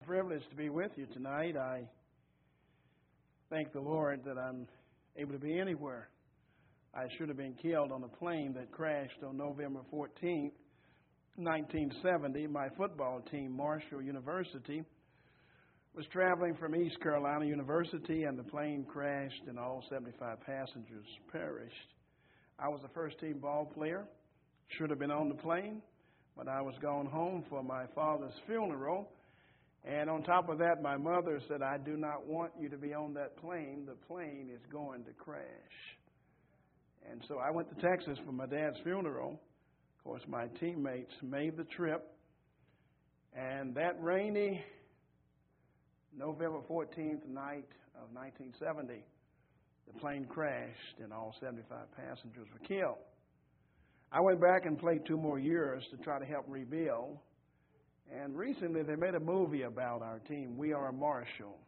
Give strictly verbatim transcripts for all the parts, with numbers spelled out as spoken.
privilege to be with you tonight. I thank the Lord that I'm able to be anywhere. I should have been killed on a plane that crashed on November fourteenth, nineteen seventy. My football team, Marshall University, was traveling from East Carolina University, and the plane crashed and all seventy-five passengers perished. I was a first-team ball player, should have been on the plane, but I was going home for my father's funeral. And on top of that, my mother said, I do not want you to be on that plane. The plane is going to crash. And so I went to Texas for my dad's funeral. Of course, my teammates made the trip. And that rainy November fourteenth night of nineteen seventy, the plane crashed and all seventy-five passengers were killed. I went back and played two more years to try to help rebuild. And recently they made a movie about our team, We Are Marshall.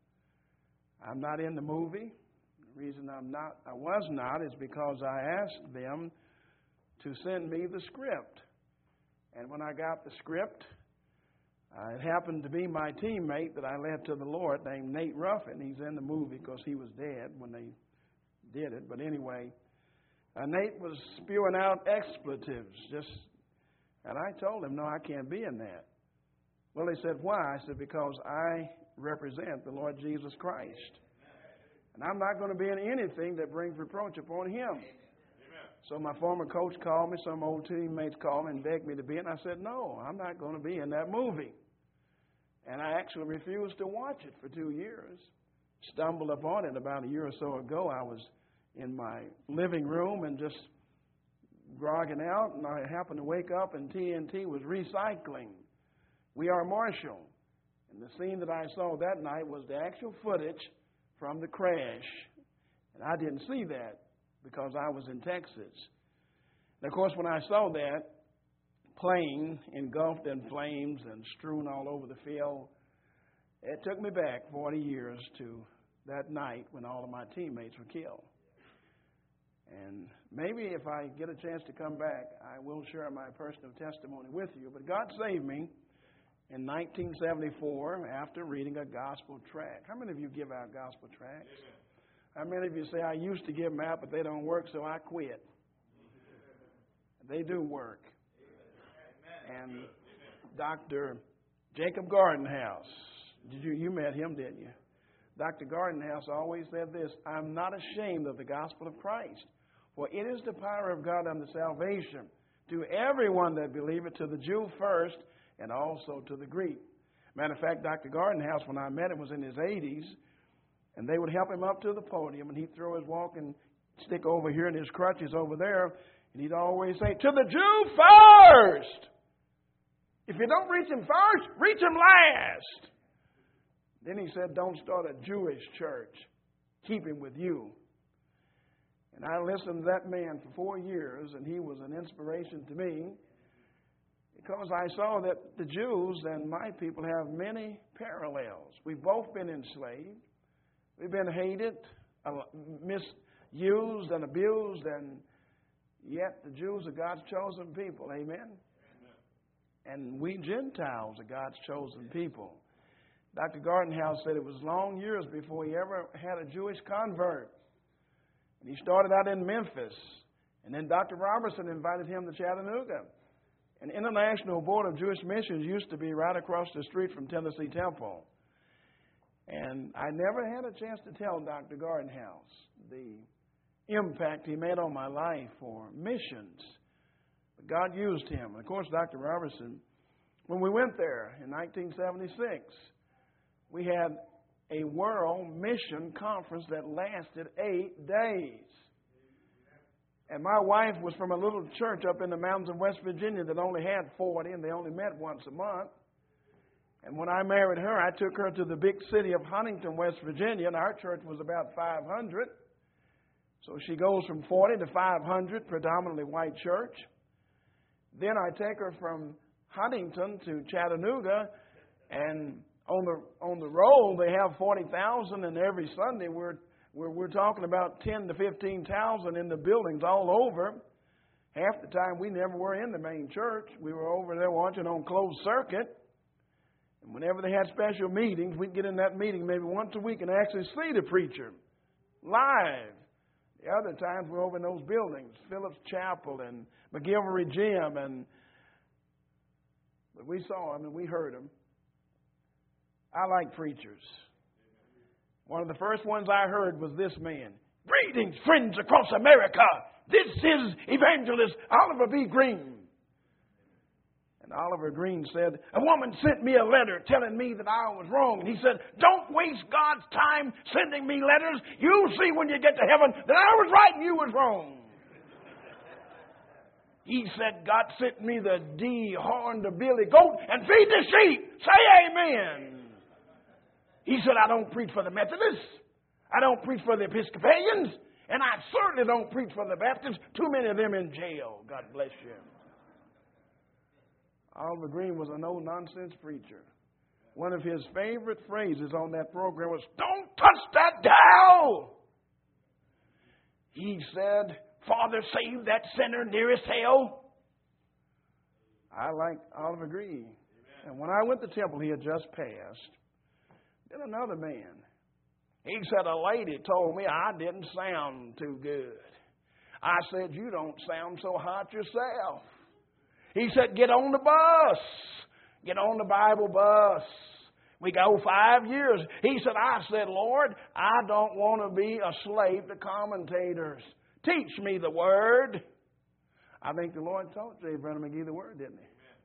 I'm not in the movie. The reason I'm not, I was not is because I asked them to send me the script. And when I got the script, uh, it happened to be my teammate that I led to the Lord named Nate Ruffin. He's in the movie because he was dead when they did it. But anyway, uh, Nate was spewing out expletives. Just, and I told him, no, I can't be in that. Well, he said, why? I said, because I represent the Lord Jesus Christ. And I'm not going to be in anything that brings reproach upon him. Amen. So my former coach called me, some old teammates called me and begged me to be in. I said, no, I'm not going to be in that movie. And I actually refused to watch it for two years. Stumbled upon it about a year or so ago. I was in my living room and just grogging out, and I happened to wake up and T N T was recycling We Are Marshall. And the scene that I saw that night was the actual footage from the crash. And I didn't see that because I was in Texas. And of course, when I saw that plane engulfed in flames and strewn all over the field, it took me back forty years to that night when all of my teammates were killed. And maybe if I get a chance to come back, I will share my personal testimony with you. But God saved me in nineteen seventy-four after reading a gospel tract. How many of you give out gospel tracts? Amen. How many of you say, I used to give them out, but they don't work, so I quit? They do work. Amen. And Amen. Doctor Jacob Gardenhouse, did you, you met him, didn't you? Doctor Gardenhouse always said this, I'm not ashamed of the gospel of Christ, for it is the power of God unto salvation to everyone that believeth, to the Jew first, and also to the Greek. Matter of fact, Doctor Gardenhouse, when I met him, was in his eighties, and they would help him up to the podium, and he'd throw his walking stick over here and his crutches over there, and he'd always say, to the Jew first! If you don't reach him first, reach him last! Then he said, don't start a Jewish church. Keep him with you. And I listened to that man for four years, and he was an inspiration to me because I saw that the Jews and my people have many parallels. We've both been enslaved. We've been hated, misused, and abused, and yet the Jews are God's chosen people. Amen? Amen. And we Gentiles are God's chosen people. Doctor Gardenhouse said it was long years before he ever had a Jewish convert. And he started out in Memphis. And then Doctor Robertson invited him to Chattanooga. An International Board of Jewish Missions used to be right across the street from Tennessee Temple. And I never had a chance to tell Doctor Gardenhouse the impact he made on my life for missions. But God used him. And of course, Doctor Robertson, when we went there in nineteen seventy-six, we had a world mission conference that lasted eight days. And my wife was from a little church up in the mountains of West Virginia that only had forty, and they only met once a month. And when I married her, I took her to the big city of Huntington, West Virginia, and our church was about five hundred. So she goes from forty to five hundred, predominantly white church. Then I take her from Huntington to Chattanooga, and On the on the roll, they have forty thousand, and every Sunday we're, we're we're talking about ten to fifteen thousand in the buildings all over. Half the time we never were in the main church. We were over there watching on closed circuit. And whenever they had special meetings, we'd get in that meeting maybe once a week and actually see the preacher live. The other times we're over in those buildings, Phillips Chapel and McGilvery Gym, and but we saw him and we heard him. I like preachers. One of the first ones I heard was this man. Greetings, friends across America. This is Evangelist Oliver B. Green. And Oliver Green said, a woman sent me a letter telling me that I was wrong. And he said, don't waste God's time sending me letters. You'll see when you get to heaven that I was right and you was wrong. He said, God sent me the D horn to Billy Goat and feed the sheep. Say amen. He said, I don't preach for the Methodists. I don't preach for the Episcopalians. And I certainly don't preach for the Baptists. Too many of them in jail. God bless you. Oliver Green was a no-nonsense preacher. One of his favorite phrases on that program was, don't touch that dial. He said, Father, save that sinner nearest hell. I like Oliver Green. Amen. And when I went to temple, he had just passed. Then another man. He said, a lady told me I didn't sound too good. I said, you don't sound so hot yourself. He said, get on the bus. Get on the Bible bus. We go five years. He said, I said, Lord, I don't want to be a slave to commentators. Teach me the word. I think the Lord taught J. Brennan McGee the word, didn't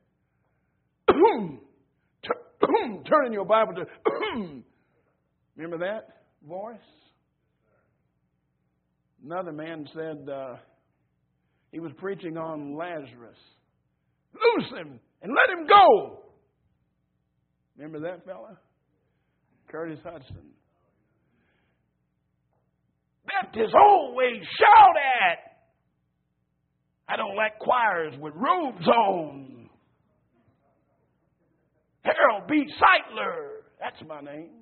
he? Turn in your Bible to, remember that voice? Another man said uh, he was preaching on Lazarus. Loose him and let him go. Remember that fella? Curtis Hudson. Baptists always shout at. I don't like choirs with robes on. Harold B. Seitler. That's my name.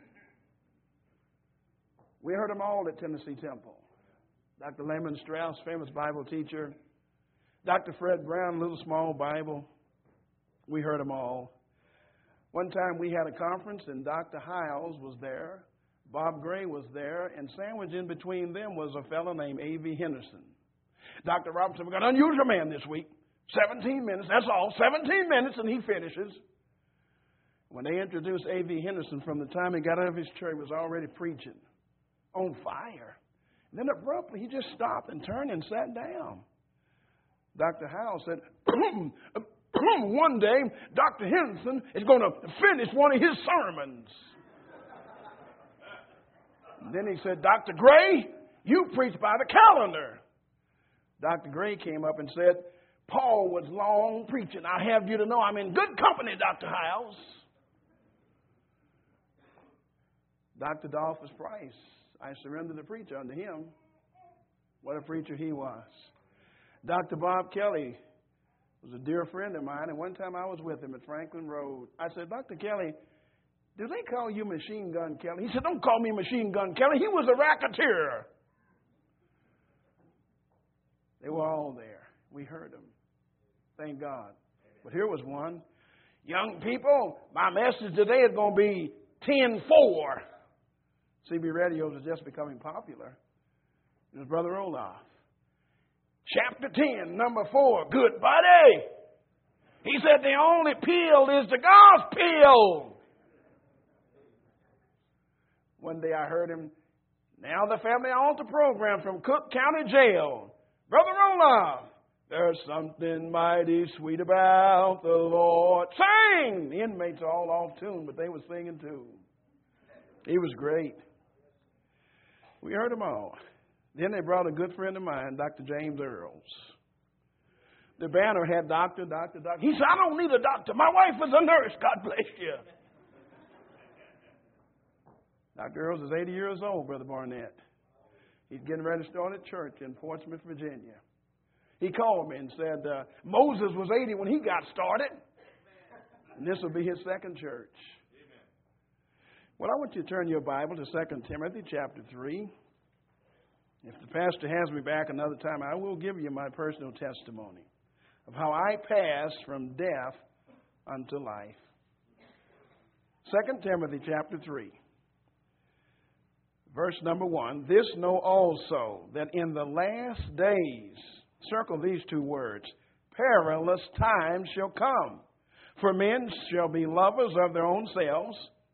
We heard them all at Tennessee Temple. Doctor Lehman Strauss, famous Bible teacher. Doctor Fred Brown, Little Small Bible. We heard them all. One time we had a conference and Doctor Hiles was there. Bob Gray was there. And sandwiched in between them was a fellow named A V Henderson. Doctor Robinson, we've got an unusual man this week. seventeen minutes, that's all. seventeen minutes and he finishes. When they introduced A V Henderson, from the time he got out of his chair, he was already preaching. On fire. And then abruptly he just stopped and turned and sat down. Doctor Howell said, one day, Doctor Henderson is going to finish one of his sermons. And then he said, Doctor Gray, you preach by the calendar. Doctor Gray came up and said, Paul was long preaching. I have you to know I'm in good company, Doctor Howells. Doctor Dolphus Price, I surrendered to preach unto him. What a preacher he was. Doctor Bob Kelly was a dear friend of mine, and one time I was with him at Franklin Road. I said, Doctor Kelly, do they call you Machine Gun Kelly? He said, don't call me Machine Gun Kelly. He was a racketeer. They were all there. We heard them. Thank God. But here was one. Young people, my message today is going to be ten four. C B radios are just becoming popular. It was Brother Olaf. Chapter ten, number four. Good buddy. He said the only pill is the gospel. One day I heard him. Now the family altar program from Cook County Jail. Brother Olaf. There's something mighty sweet about the Lord. Sing! The inmates are all off tune, but they were singing too. He was great. We heard them all. Then they brought a good friend of mine, Doctor James Earls. The banner had doctor, doctor, doctor. He said, I don't need a doctor. My wife is a nurse. God bless you. Doctor Earls is eighty years old, Brother Barnett. He's getting ready to start a church in Portsmouth, Virginia. He called me and said, uh, Moses was eighty when he got started. And this will be his second church. Amen. Well, I want you to turn your Bible to Second Timothy chapter three. If the pastor has me back another time, I will give you my personal testimony of how I passed from death unto life. Second Timothy chapter three. Verse number one, this know also, that in the last days, circle these two words, perilous times shall come. For men shall be lovers of their own selves,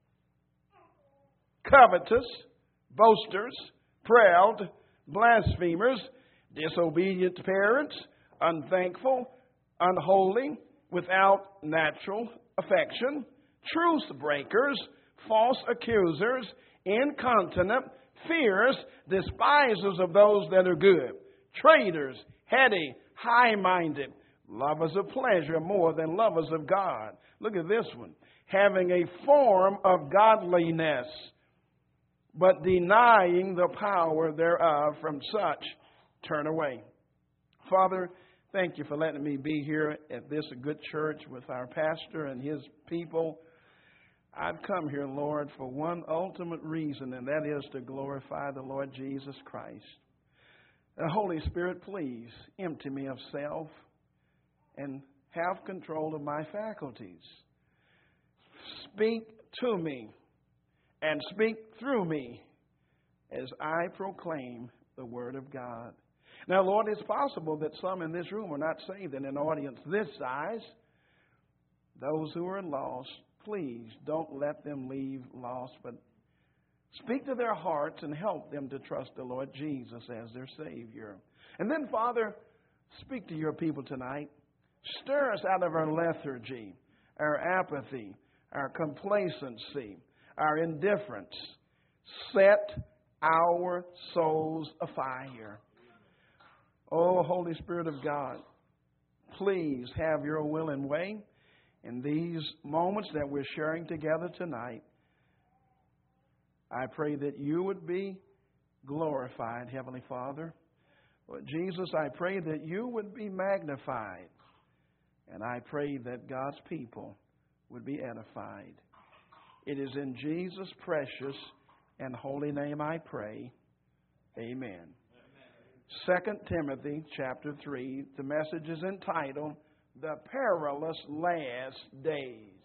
covetous, boasters, proud, blasphemers, disobedient to parents, unthankful, unholy, without natural affection, truce breakers, false accusers, incontinent, fierce, despisers of those that are good, traitors, heady, high-minded, lovers of pleasure more than lovers of God. Look at this one. Having a form of godliness, but denying the power thereof, from such turn away. Father, thank you for letting me be here at this good church with our pastor and his people. I've come here, Lord, for one ultimate reason, and that is to glorify the Lord Jesus Christ. The Holy Spirit, please empty me of self and have control of my faculties. Speak to me and speak through me as I proclaim the Word of God. Now, Lord, it's possible that some in this room are not saved, and an audience this size, those who are lost, please don't let them leave lost, but speak to their hearts and help them to trust the Lord Jesus as their Savior. And then, Father, speak to your people tonight. Stir us out of our lethargy, our apathy, our complacency, our indifference. Set our souls afire. Oh, Holy Spirit of God, please have your will and way in these moments that we're sharing together tonight. I pray that you would be glorified, Heavenly Father. Lord Jesus, I pray that you would be magnified. And I pray that God's people would be edified. It is in Jesus' precious and holy name I pray. Amen. Second Timothy chapter three, the message is entitled, The Perilous Last Days.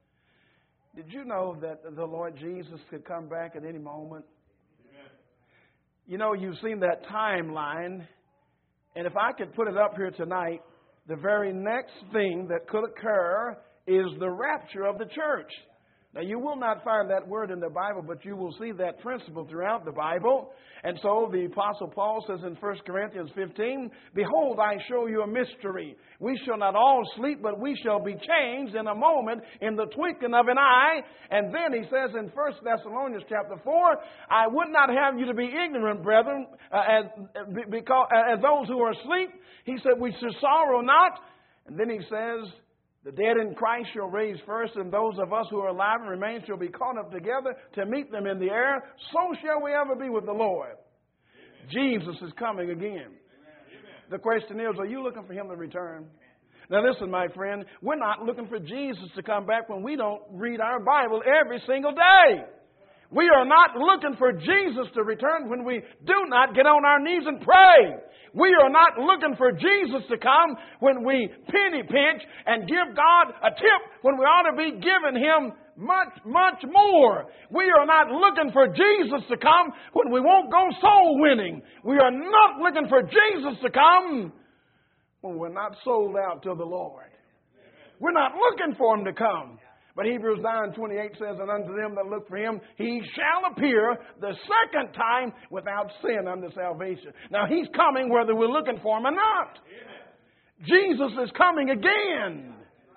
Did you know that the Lord Jesus could come back at any moment? Amen. You know, you've seen that timeline, and if I could put it up here tonight, the very next thing that could occur is the rapture of the church. Now, you will not find that word in the Bible, but you will see that principle throughout the Bible. And so the Apostle Paul says in First Corinthians fifteen, Behold, I show you a mystery. We shall not all sleep, but we shall be changed in a moment, in the twinkling of an eye. And then he says in First Thessalonians chapter four, I would not have you to be ignorant, brethren, uh, as, because, as those who are asleep. He said, we should sorrow not. And then he says, the dead in Christ shall raise first, and those of us who are alive and remain shall be caught up together to meet them in the air. So shall we ever be with the Lord. Amen. Jesus is coming again. Amen. The question is, are you looking for Him to return? Now listen, my friend, we're not looking for Jesus to come back when we don't read our Bible every single day. We are not looking for Jesus to return when we do not get on our knees and pray. We are not looking for Jesus to come when we penny pinch and give God a tip when we ought to be giving Him much, much more. We are not looking for Jesus to come when we won't go soul winning. We are not looking for Jesus to come when we're not sold out to the Lord. We're not looking for Him to come. But Hebrews nine twenty-eight says, And unto them that look for Him, He shall appear the second time without sin unto salvation. Now, He's coming whether we're looking for Him or not. Amen. Jesus is coming again.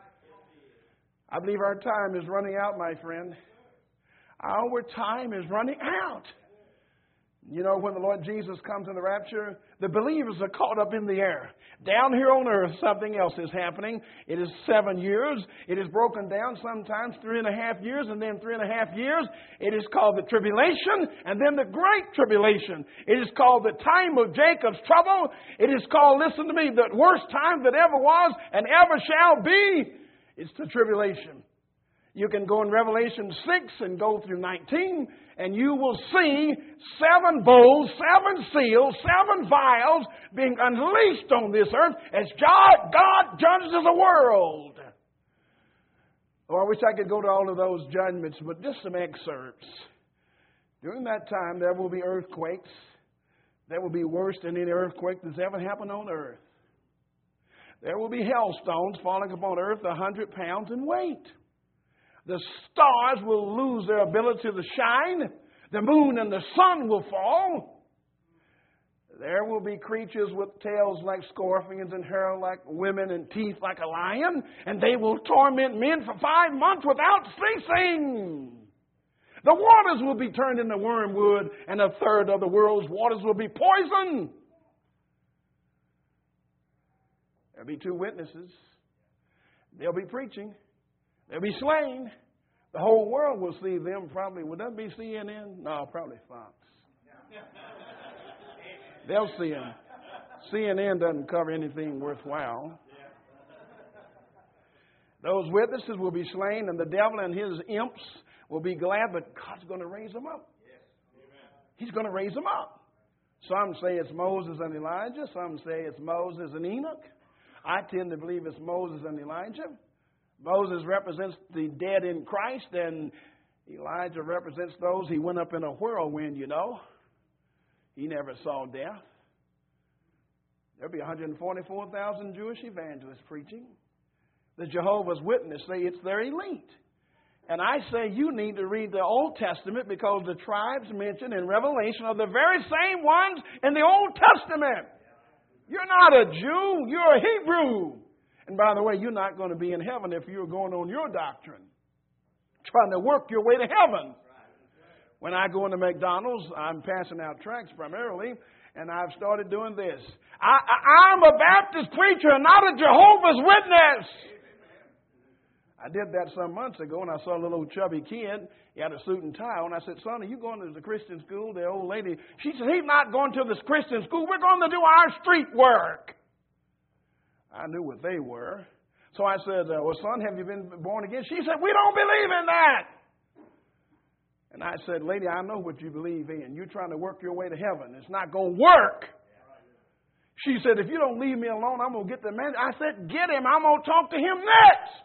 I believe our time is running out, my friend. Our time is running out. You know, when the Lord Jesus comes in the rapture, the believers are caught up in the air. Down here on earth, something else is happening. It is seven years. It is broken down sometimes three and a half years, and then three and a half years. It is called the tribulation, and then the great tribulation. It is called the time of Jacob's trouble. It is called, listen to me, the worst time that ever was and ever shall be. It's the tribulation. You can go in Revelation six and go through nineteen, and you will see seven bowls, seven seals, seven vials being unleashed on this earth as God, God judges the world. Oh, I wish I could go to all of those judgments, but just some excerpts. During that time, there will be earthquakes. That will be worse than any earthquake that's ever happened on earth. There will be hailstones falling upon earth a hundred pounds in weight. The stars will lose their ability to shine. The moon and the sun will fall. There will be creatures with tails like scorpions and hair like women and teeth like a lion. And they will torment men for five months without ceasing. The waters will be turned into wormwood, and a third of the world's waters will be poison. There'll be two witnesses. They'll be preaching. They'll be slain. The whole world will see them probably. Would that be C N N? No, probably Fox. They'll see them. C N N doesn't cover anything worthwhile. Those witnesses will be slain, and the devil and his imps will be glad, but God's going to raise them up. He's going to raise them up. Some say it's Moses and Elijah. Some say it's Moses and Enoch. I tend to believe it's Moses and Elijah. Moses represents the dead in Christ, and Elijah represents those he went up in a whirlwind, you know. He never saw death. There'll be one hundred forty-four thousand Jewish evangelists preaching. The Jehovah's Witnesses say it's their elite. And I say you need to read the Old Testament because the tribes mentioned in Revelation are the very same ones in the Old Testament. You're not a Jew, you're a Hebrew. And by the way, you're not going to be in heaven if you're going on your doctrine, trying to work your way to heaven. When I go into McDonald's, I'm passing out tracts primarily, and I've started doing this. I, I, I'm a Baptist preacher, not a Jehovah's Witness. I did that some months ago, and I saw a little chubby kid. He had a suit and tie on. I said, son, are you going to the Christian school? The old lady, she said, he's not going to this Christian school. We're going to do our street work. I knew what they were. So I said, uh, well, son, have you been born again? She said, we don't believe in that. And I said, lady, I know what you believe in. You're trying to work your way to heaven. It's not going to work. She said, if you don't leave me alone, I'm going to get the man. I said, get him. I'm going to talk to him next.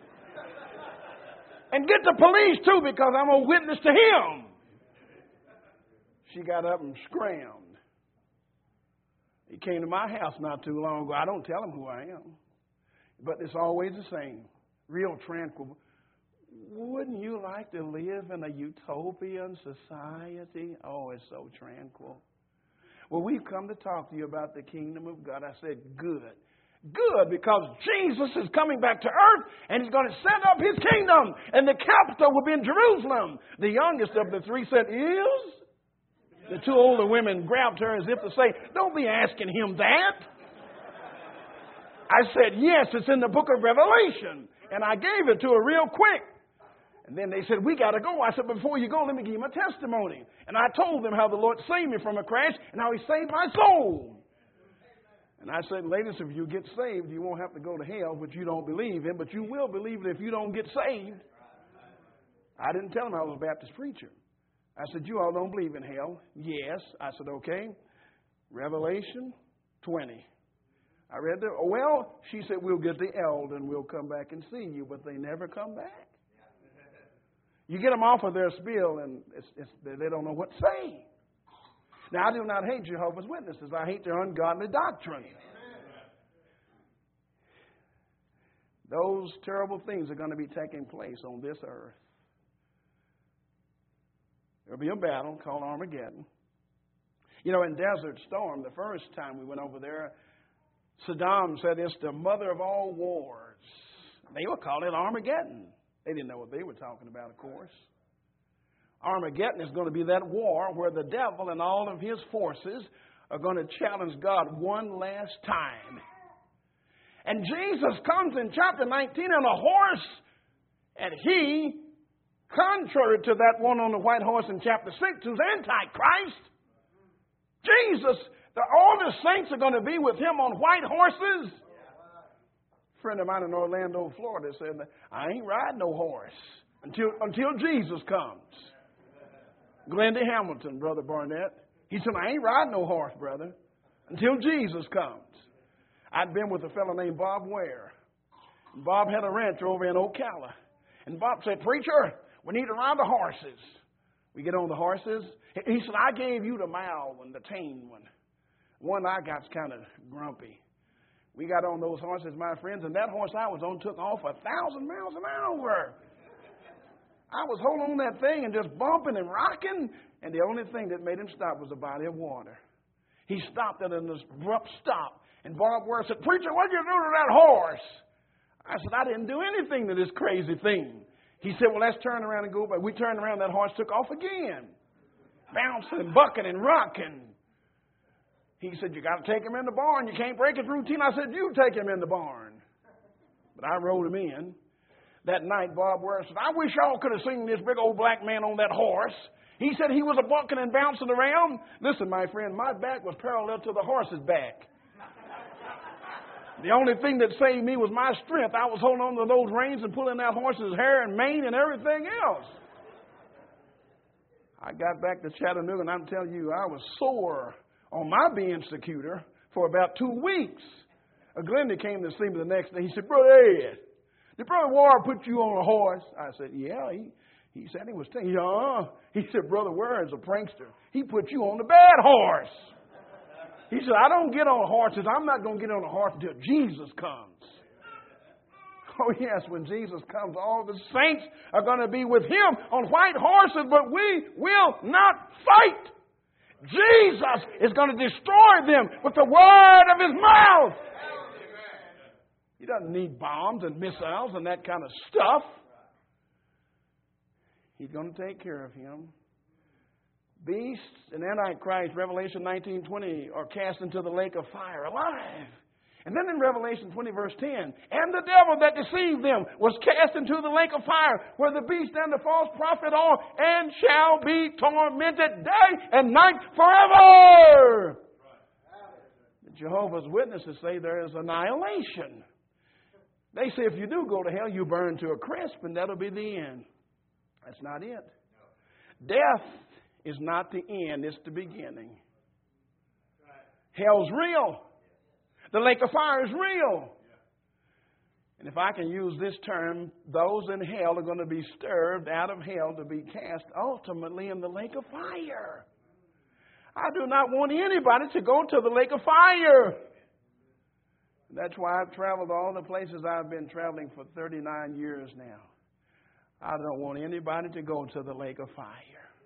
And get the police, too, because I'm going to witness to him. She got up and scrammed. He came to my house not too long ago. I don't tell him who I am. But it's always the same. Real tranquil. Wouldn't you like to live in a utopian society? Oh, it's so tranquil. Well, we've come to talk to you about the kingdom of God. I said, good. Good, because Jesus is coming back to earth, and he's going to set up his kingdom, and the capital will be in Jerusalem. The youngest of the three said, is? The two older women grabbed her as if to say, don't be asking him that. I said, yes, it's in the book of Revelation. And I gave it to her real quick. And then they said, we got to go. I said, before you go, let me give you my testimony. And I told them how the Lord saved me from a crash and how he saved my soul. And I said, ladies, if you get saved, you won't have to go to hell, which you don't believe in, but you will believe it if you don't get saved. I didn't tell them I was a Baptist preacher. I said, you all don't believe in hell. Yes. I said, okay. Revelation twenty. I read the, oh, well, she said, we'll get the elder and we'll come back and see you, but they never come back. You get them off of their spiel and it's, it's, they don't know what to say. Now, I do not hate Jehovah's Witnesses. I hate their ungodly doctrine. Those terrible things are going to be taking place on this earth. There'll be a battle called Armageddon. You know, in Desert Storm, the first time we went over there, Saddam said it's the mother of all wars. They would call it Armageddon. They didn't know what they were talking about, of course. Armageddon is going to be that war where the devil and all of his forces are going to challenge God one last time. And Jesus comes in chapter nineteen on a horse, and he, contrary to that one on the white horse in chapter six, who's Antichrist, Jesus, the, all the saints are going to be with him on white horses. A friend of mine in Orlando, Florida said, I ain't riding no horse until, until Jesus comes. Glendy Hamilton, Brother Barnett. He said, I ain't riding no horse, brother, until Jesus comes. I'd been with a fellow named Bob Ware. Bob had a ranch over in Ocala. And Bob said, "Preacher, we need to ride the horses." We get on the horses. He said, "I gave you the mild one, the tame one. One I got's kind of grumpy." We got on those horses, my friends, and that horse I was on took off a thousand miles an hour. I was holding on that thing and just bumping and rocking, and the only thing that made him stop was a body of water. He stopped at an abrupt stop, and Bob Ware said, "Preacher, what'd you do to that horse?" I said, "I didn't do anything to this crazy thing." He said, "Well, let's turn around and go back." We turned around, that horse took off again, bouncing and bucking and rocking. He said, "You got to take him in the barn. You can't break his routine." I said, "You take him in the barn." But I rode him in. That night, Bob Ware said, "I wish y'all could have seen this big old black man on that horse." He said he was a bucking and bouncing around. Listen, my friend, my back was parallel to the horse's back. The only thing that saved me was my strength. I was holding on to those reins and pulling that horse's hair and mane and everything else. I got back to Chattanooga, and I'm telling you, I was sore on my being scooter for about two weeks. A Glenda came to see me the next day. He said, "Brother Ed, did Brother Ware put you on a horse?" I said, "Yeah, he, he said he was taking you." Uh-uh. He said, "Brother Ware is a prankster. He put you on the bad horse." He said, "I don't get on horses. I'm not going to get on a horse until Jesus comes." Oh, yes, when Jesus comes, all the saints are going to be with him on white horses, but we will not fight. Jesus is going to destroy them with the word of his mouth. He doesn't need bombs and missiles and that kind of stuff. He's going to take care of him. Beasts and Antichrist, Revelation nineteen twenty, are cast into the lake of fire alive. And then in Revelation twenty, verse ten, "And the devil that deceived them was cast into the lake of fire, where the beast and the false prophet are, and shall be tormented day and night forever." The Jehovah's Witnesses say there is annihilation. They say if you do go to hell, you burn to a crisp, and that'll be the end. That's not it. Death is not the end, it's the beginning. Hell's real. The lake of fire is real. And if I can use this term, those in hell are going to be stirred out of hell to be cast ultimately in the lake of fire. I do not want anybody to go to the lake of fire. That's why I've traveled all the places I've been traveling for thirty-nine years now. I don't want anybody to go to the lake of fire.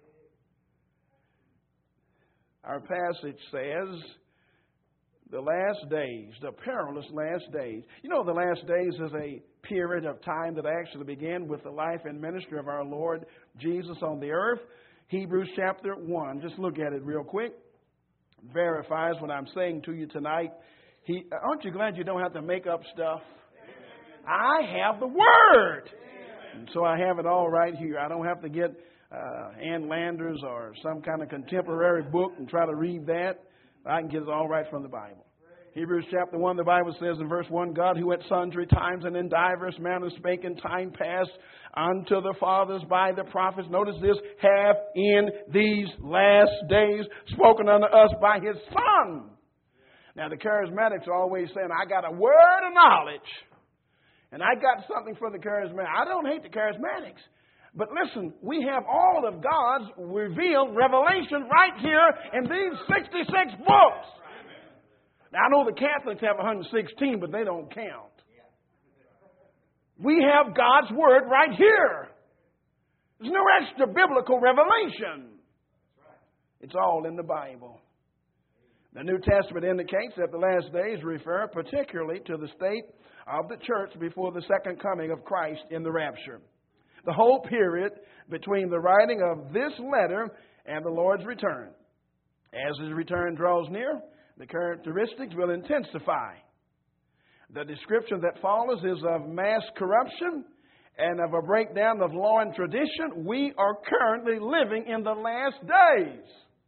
Our passage says, the last days, the perilous last days. You know, the last days is a period of time that actually began with the life and ministry of our Lord Jesus on the earth. Hebrews chapter one, just look at it real quick. Verifies what I'm saying to you tonight. He, aren't you glad you don't have to make up stuff? I have the Word. And so I have it all right here. I don't have to get uh, Ann Landers or some kind of contemporary book and try to read that. I can get it all right from the Bible. Hebrews chapter one, the Bible says in verse one, "God who at sundry times and in divers manners spake in time past unto the fathers by the prophets," notice this, "have in these last days spoken unto us by his Son." Now the charismatics are always saying, "I got a word of knowledge. And I got something for the charismatics." I don't hate the charismatics. But listen, we have all of God's revealed revelation right here in these sixty-six books. Now, I know the Catholics have one hundred sixteen, but they don't count. We have God's Word right here. There's no extra biblical revelation. It's all in the Bible. The New Testament indicates that the last days refer particularly to the state of the church before the second coming of Christ in the rapture. The whole period between the writing of this letter and the Lord's return. As his return draws near, the characteristics will intensify. The description that follows is of mass corruption and of a breakdown of law and tradition. We are currently living in the last days.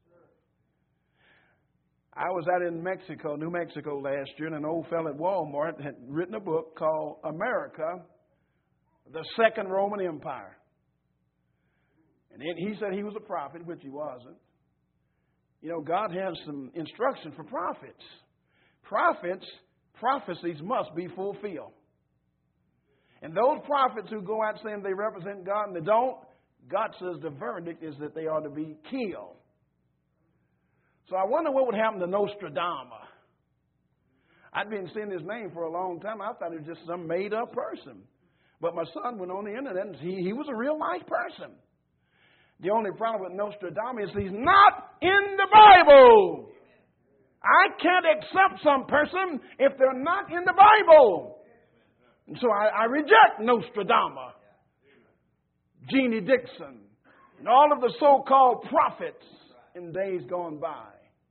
I was out in Mexico, New Mexico last year, and an old fellow at Walmart had written a book called America, the Second Roman Empire. And he said he was a prophet, which he wasn't. You know, God has some instruction for prophets. Prophets, prophecies must be fulfilled. And those prophets who go out saying they represent God and they don't, God says the verdict is that they ought to be killed. So I wonder what would happen to Nostradamus. I'd been seeing his name for a long time. I thought he was just some made-up person. But my son went on the internet and he, he was a real nice person. The only problem with Nostradamus is he's not in the Bible. I can't accept some person if they're not in the Bible. And so I, I reject Nostradamus, Jeannie Dixon, and all of the so-called prophets in days gone by.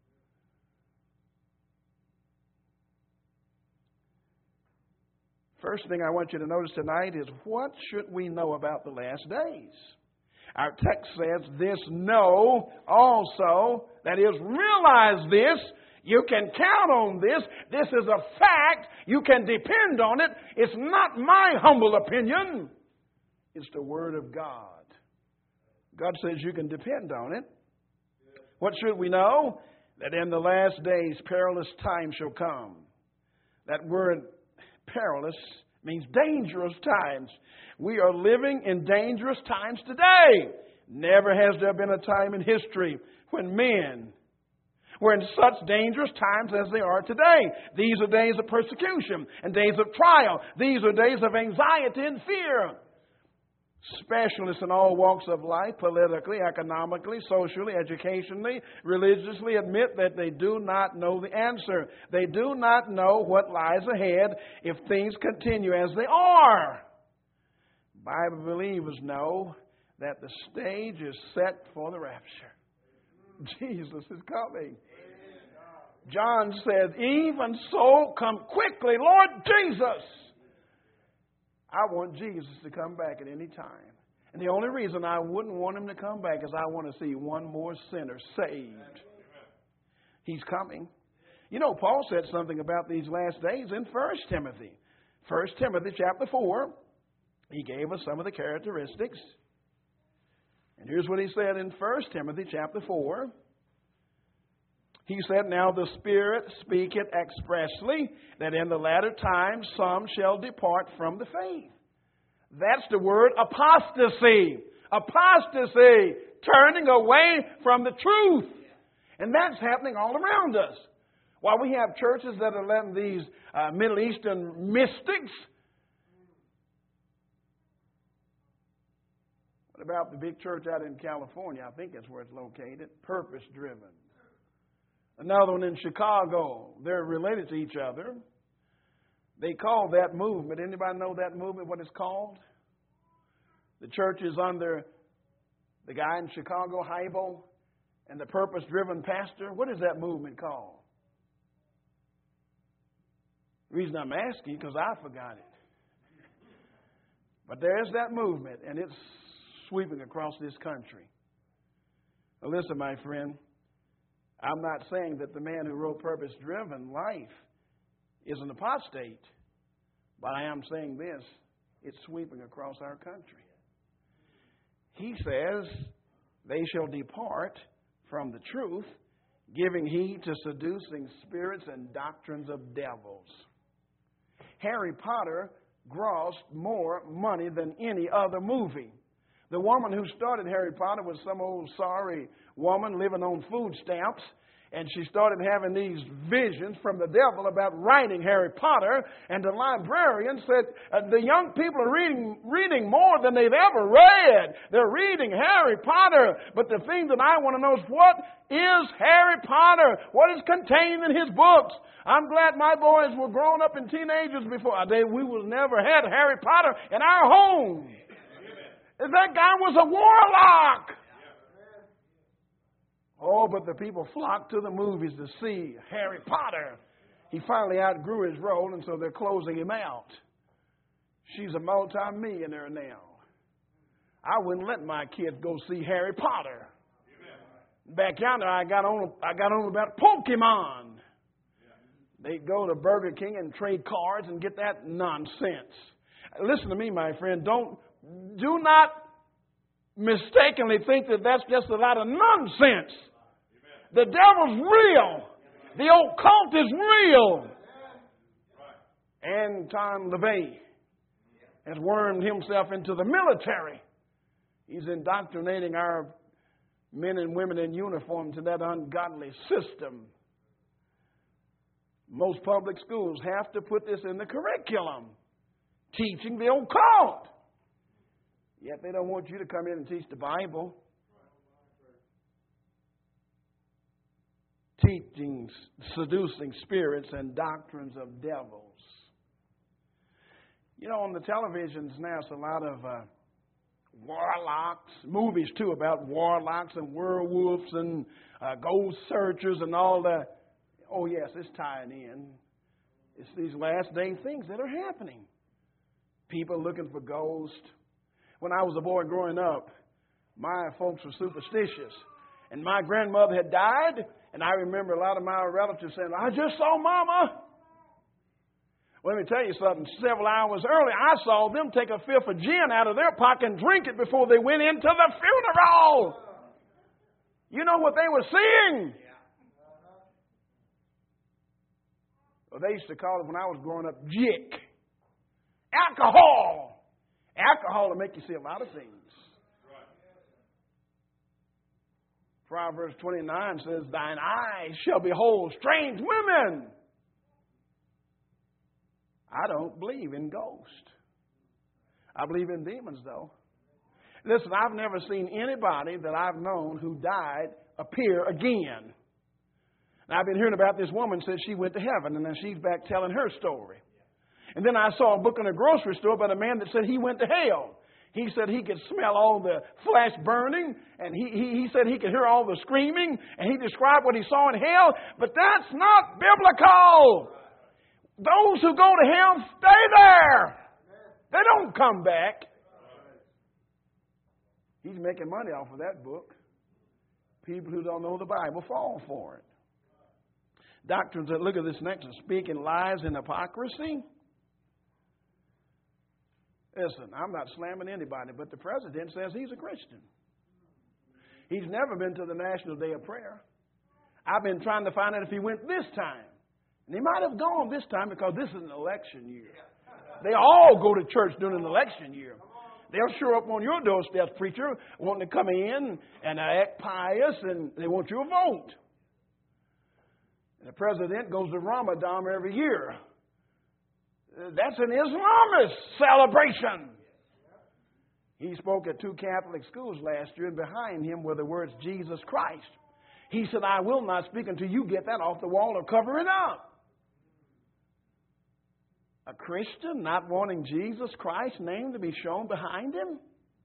First thing I want you to notice tonight is what should we know about the last days? Our text says this, know also, that is, realize this. You can count on this. This is a fact. You can depend on it. It's not my humble opinion. It's the Word of God. God says you can depend on it. What should we know? That in the last days, perilous times shall come. That word perilous means dangerous times. We are living in dangerous times today. Never has there been a time in history when men were in such dangerous times as they are today. These are days of persecution and days of trial. These are days of anxiety and fear. Specialists in all walks of life, politically, economically, socially, educationally, religiously, admit that they do not know the answer. They do not know what lies ahead if things continue as they are. Bible believers know that the stage is set for the rapture. Jesus is coming. John said, even so, come quickly, Lord Jesus. I want Jesus to come back at any time. And the only reason I wouldn't want him to come back is I want to see one more sinner saved. He's coming. You know, Paul said something about these last days in First Timothy. First Timothy chapter four. He gave us some of the characteristics. And here's what he said in First Timothy chapter four. He said, now the Spirit speaketh expressly that in the latter times some shall depart from the faith. That's the word apostasy. Apostasy, turning away from the truth. And that's happening all around us. While we have churches that are letting these uh, Middle Eastern mystics. What about the big church out in California? I think that's where it's located. Purpose driven. Another one in Chicago. They're related to each other. They call that movement. Anybody know that movement, what it's called? The church is under the guy in Chicago, Hybel, and the purpose-driven pastor. What is that movement called? The reason I'm asking, because I forgot it. But there's that movement, and it's sweeping across this country. Now listen, my friend. I'm not saying that the man who wrote Purpose-Driven Life is an apostate. But I am saying this. It's sweeping across our country. He says, they shall depart from the truth, giving heed to seducing spirits and doctrines of devils. Harry Potter grossed more money than any other movie. The woman who started Harry Potter was some old sorry woman living on food stamps. And she started having these visions from the devil about writing Harry Potter. And the librarian said, uh, the young people are reading, reading more than they've ever read. They're reading Harry Potter. But the thing that I want to know is, what is Harry Potter? What is contained in his books? I'm glad my boys were grown up and teenagers before. They, we would never had Harry Potter in our home. That guy was a warlock. Oh, but the people flocked to the movies to see Harry Potter. He finally outgrew his role, and so they're closing him out. She's a multi-millionaire now. I wouldn't let my kids go see Harry Potter. Back yonder, I got on, I got on about Pokemon. They go to Burger King and trade cards and get that nonsense. Listen to me, my friend. Don't, do not mistakenly think that that's just a lot of nonsense. The devil's real. The occult is real. Anton LaVey has wormed himself into the military. He's indoctrinating our men and women in uniform to that ungodly system. Most public schools have to put this in the curriculum, teaching the occult. Yet they don't want you to come in and teach the Bible. Teaching seducing spirits and doctrines of devils. You know, on the televisions now, it's a lot of uh, warlocks, movies too about warlocks and werewolves and uh, ghost searchers and all that. Oh, yes, it's tying in. It's these last day things that are happening. People looking for ghosts. When I was a boy growing up, my folks were superstitious. And my grandmother had died, and I remember a lot of my relatives saying, I just saw Mama. Well, let me tell you something. Several hours earlier, I saw them take a fifth of gin out of their pocket and drink it before they went into the funeral. You know what they were seeing? Well, they used to call it, when I was growing up, jick. Alcohol. Alcohol will make you see a lot of things. Proverbs twenty-nine says, thine eyes shall behold strange women. I don't believe in ghosts. I believe in demons, though. Listen, I've never seen anybody that I've known who died appear again. Now, I've been hearing about this woman since she went to heaven, and then she's back telling her story. And then I saw a book in a grocery store about a man that said he went to hell. He said he could smell all the flesh burning, and he, he, he said he could hear all the screaming, and he described what he saw in hell. But that's not biblical. Those who go to hell stay there. They don't come back. He's making money off of that book. People who don't know the Bible fall for it. Doctrines that, look at this next one, speaking lies and hypocrisy. Listen, I'm not slamming anybody, but the president says he's a Christian. He's never been to the National Day of Prayer. I've been trying to find out if he went this time. And he might have gone this time because this is an election year. They all go to church during an election year. They'll show up on your doorstep, preacher, wanting to come in and act pious, and they want you to vote. And the president goes to Ramadan every year. That's an Islamist celebration. He spoke at two Catholic schools last year, and behind him were the words Jesus Christ. He said, I will not speak until you get that off the wall or cover it up. A Christian not wanting Jesus Christ's name to be shown behind him?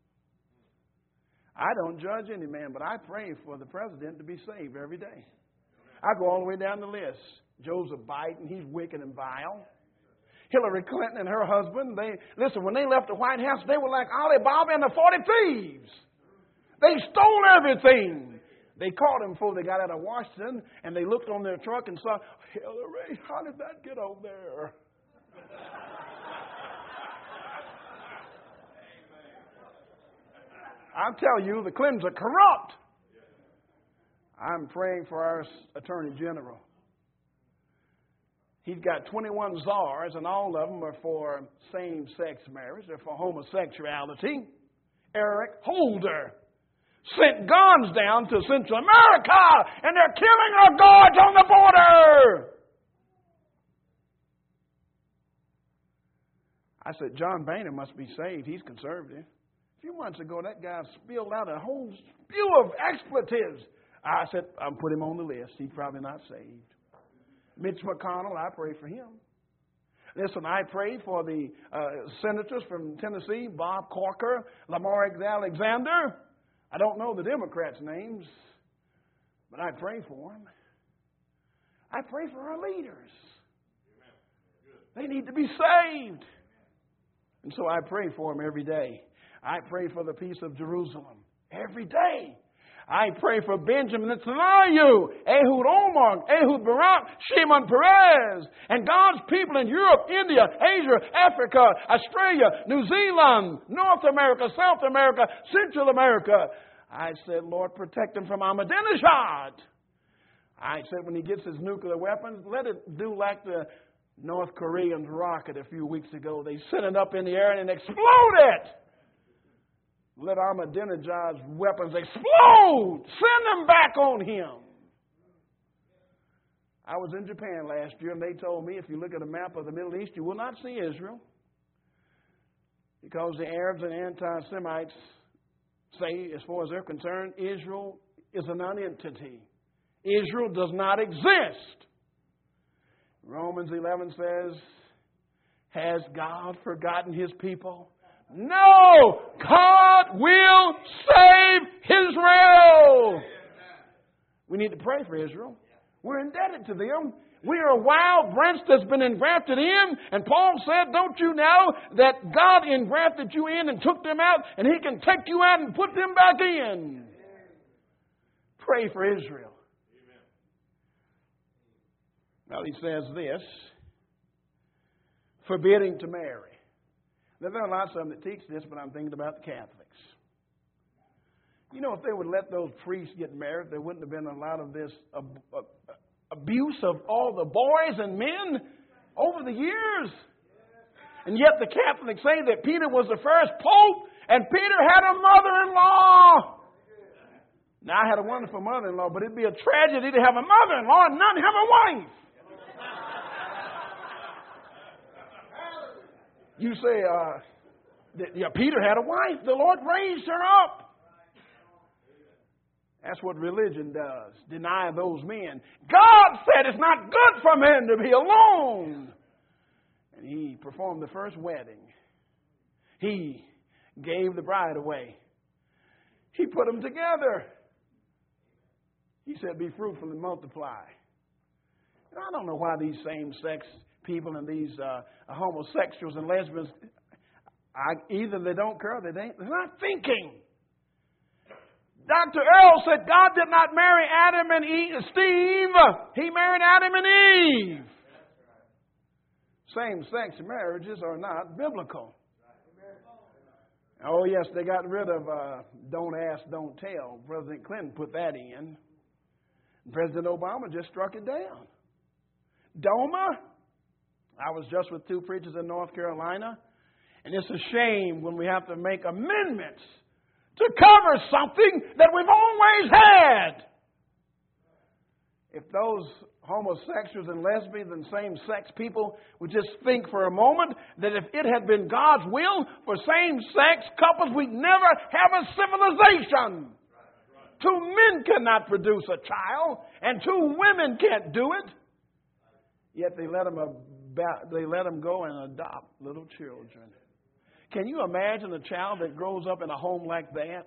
I don't judge any man, but I pray for the president to be saved every day. I go all the way down the list. Joseph Biden, he's wicked and vile. Hillary Clinton and her husband, they listen, when they left the White House, they were like Ali Baba and the forty thieves. They stole everything. They caught him before they got out of Washington, and they looked on their truck and saw, Hillary, how did that get over there? I'll tell you, the Clintons are corrupt. I'm praying for our Attorney General. He's got twenty-one czars, and all of them are for same-sex marriage. They're for homosexuality. Eric Holder sent guns down to Central America, and they're killing our guards on the border. I said, John Boehner must be saved. He's conservative. A few months ago, that guy spilled out a whole spew of expletives. I said, I'll put him on the list. He's probably not saved. Mitch McConnell, I pray for him. Listen, I pray for the uh, senators from Tennessee, Bob Corker, Lamar Alexander. I don't know the Democrats' names, but I pray for them. I pray for our leaders. They need to be saved. And so I pray for them every day. I pray for the peace of Jerusalem every day. I pray for Benjamin Netanyahu, Ehud Olmert, Ehud Barak, Shimon Peres, and God's people in Europe, India, Asia, Africa, Australia, New Zealand, North America, South America, Central America. I said, Lord, protect him from Ahmadinejad. I said, when he gets his nuclear weapons, let it do like the North Korean rocket a few weeks ago. They sent it up in the air and it exploded. Let Ahmadinejad's weapons explode. Send them back on him. I was in Japan last year and they told me if you look at a map of the Middle East, you will not see Israel. Because the Arabs and anti-Semites say, as far as they're concerned, Israel is a non-entity. Israel does not exist. Romans eleven says, has God forgotten his people? No! God will save Israel! We need to pray for Israel. We're indebted to them. We are a wild branch that's been engrafted in. And Paul said, don't you know that God engrafted you in and took them out, and he can take you out and put them back in? Pray for Israel. Well, he says this, forbidding to marry. Now, there are lots of them that teach this, but I'm thinking about the Catholics. You know, if they would let those priests get married, there wouldn't have been a lot of this ab- ab- abuse of all the boys and men over the years. And yet the Catholics say that Peter was the first pope, and Peter had a mother-in-law. Now, I had a wonderful mother-in-law, but it'd be a tragedy to have a mother-in-law and not have a wife. You say, uh, that, yeah, Peter had a wife. The Lord raised her up. That's what religion does. Deny those men. God said it's not good for men to be alone. And he performed the first wedding. He gave the bride away. He put them together. He said, be fruitful and multiply. And I don't know why these same-sex people and these uh, homosexuals and lesbians, I, either they don't care or they ain't, they're not thinking. Doctor Earl said God did not marry Adam and Eve, Steve. He married Adam and Eve. Same-sex marriages are not biblical. Oh, yes, they got rid of uh, don't ask, don't tell. President Clinton put that in. President Obama just struck it down. DOMA. I was just with two preachers in North Carolina, and it's a shame when we have to make amendments to cover something that we've always had. If those homosexuals and lesbians and same-sex people would just think for a moment that if it had been God's will for same-sex couples, we'd never have a civilization. Two men cannot produce a child, and two women can't do it. Yet they let them, about, they let them go and adopt little children. Can you imagine a child that grows up in a home like that?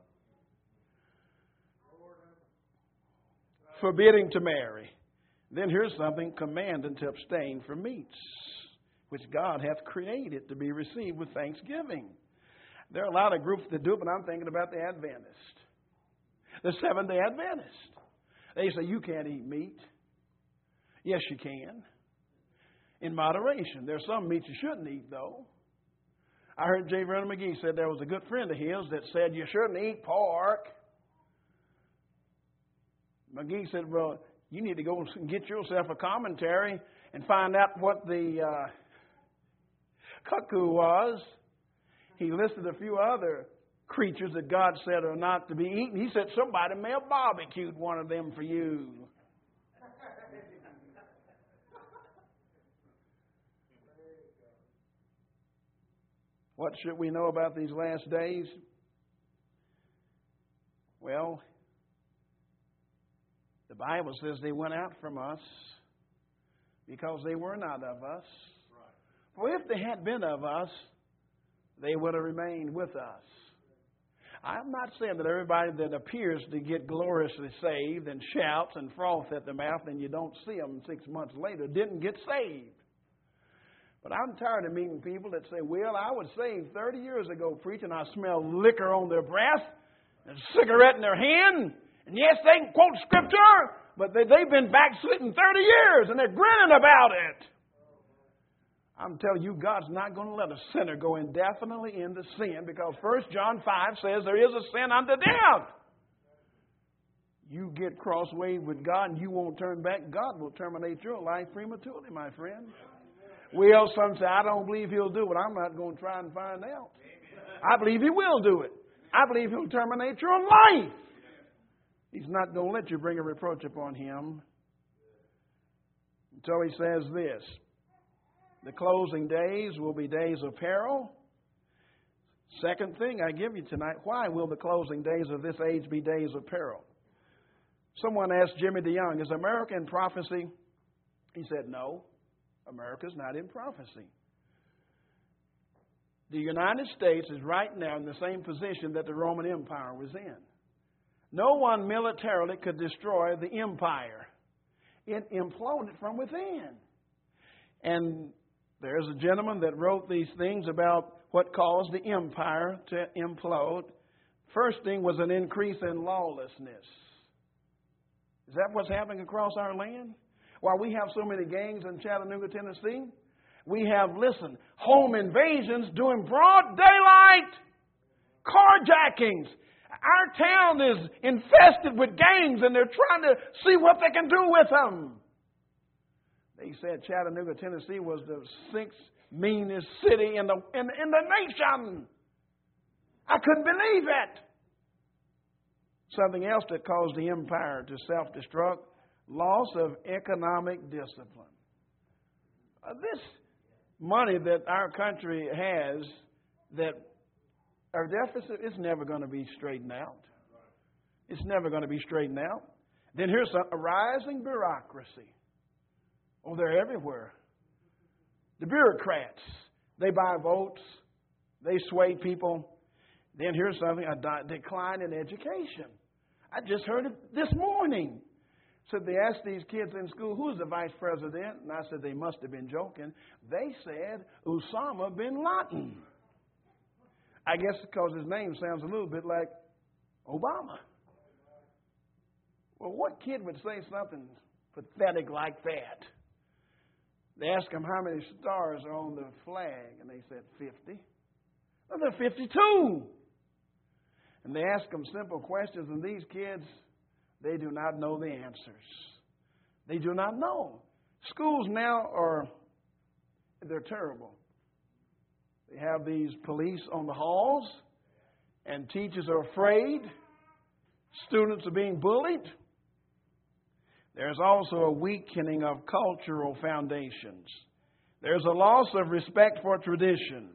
Forbidding to marry. Then here's something, commanding to abstain from meats, which God hath created to be received with thanksgiving. There are a lot of groups that do it, but I'm thinking about the Adventist. The Seventh-day Adventist. They say, you can't eat meat. Yes, you can. In moderation. There's some meat you shouldn't eat, though. I heard J. Vernon McGee said there was a good friend of his that said you shouldn't eat pork. McGee said, well, you need to go and get yourself a commentary and find out what the uh, cuckoo was. He listed a few other creatures that God said are not to be eaten. He said somebody may have barbecued one of them for you. What should we know about these last days? Well, the Bible says they went out from us because they were not of us. For if they had been of us, they would have remained with us. I'm not saying that everybody that appears to get gloriously saved and shouts and froth at the mouth and you don't see them six months later didn't get saved. But I'm tired of meeting people that say, well, I was saved thirty years ago, preaching. I smell liquor on their breath and a cigarette in their hand. And yes, they can quote Scripture, but they, they've been backslidden thirty years and they're grinning about it. I'm telling you, God's not going to let a sinner go indefinitely into sin because First John five says there is a sin unto death. You get crossways with God and you won't turn back, God will terminate your life prematurely, my friend. Well, some say, I don't believe he'll do it. I'm not going to try and find out. I believe he will do it. I believe he'll terminate your life. He's not going to let you bring a reproach upon him until he says this. The closing days will be days of peril. Second thing I give you tonight, why will the closing days of this age be days of peril? Someone asked Jimmy DeYoung, is America in prophecy? He said, no, America's not in prophecy. The United States is right now in the same position that the Roman Empire was in. No one militarily could destroy the empire. It imploded from within. And there's a gentleman that wrote these things about what caused the empire to implode. First thing was an increase in lawlessness. Is that what's happening across our land? While we have so many gangs in Chattanooga, Tennessee, we have, listen, home invasions during broad daylight, carjackings. Our town is infested with gangs, and they're trying to see what they can do with them. They said Chattanooga, Tennessee was the sixth meanest city in the, in, in the nation. I couldn't believe it. Something else that caused the empire to self-destruct, loss of economic discipline. Uh, this money that our country has, that our deficit, is never going to be straightened out. It's never going to be straightened out. Then here's a, a rising bureaucracy. Oh, they're everywhere. The bureaucrats, they buy votes, they sway people. Then here's something, a di- decline in education. I just heard it this morning. So they asked these kids in school, who's the vice president? And I said, they must have been joking. They said, Osama bin Laden. I guess because his name sounds a little bit like Obama. Well, what kid would say something pathetic like that? They asked him how many stars are on the flag, and they said fifty. Well, there are fifty-two. And they ask them simple questions, and these kids, they do not know the answers. They do not know. Schools now are, they're terrible. They have these police on the halls, and teachers are afraid. Students are being bullied. There's also a weakening of cultural foundations. There's a loss of respect for traditions.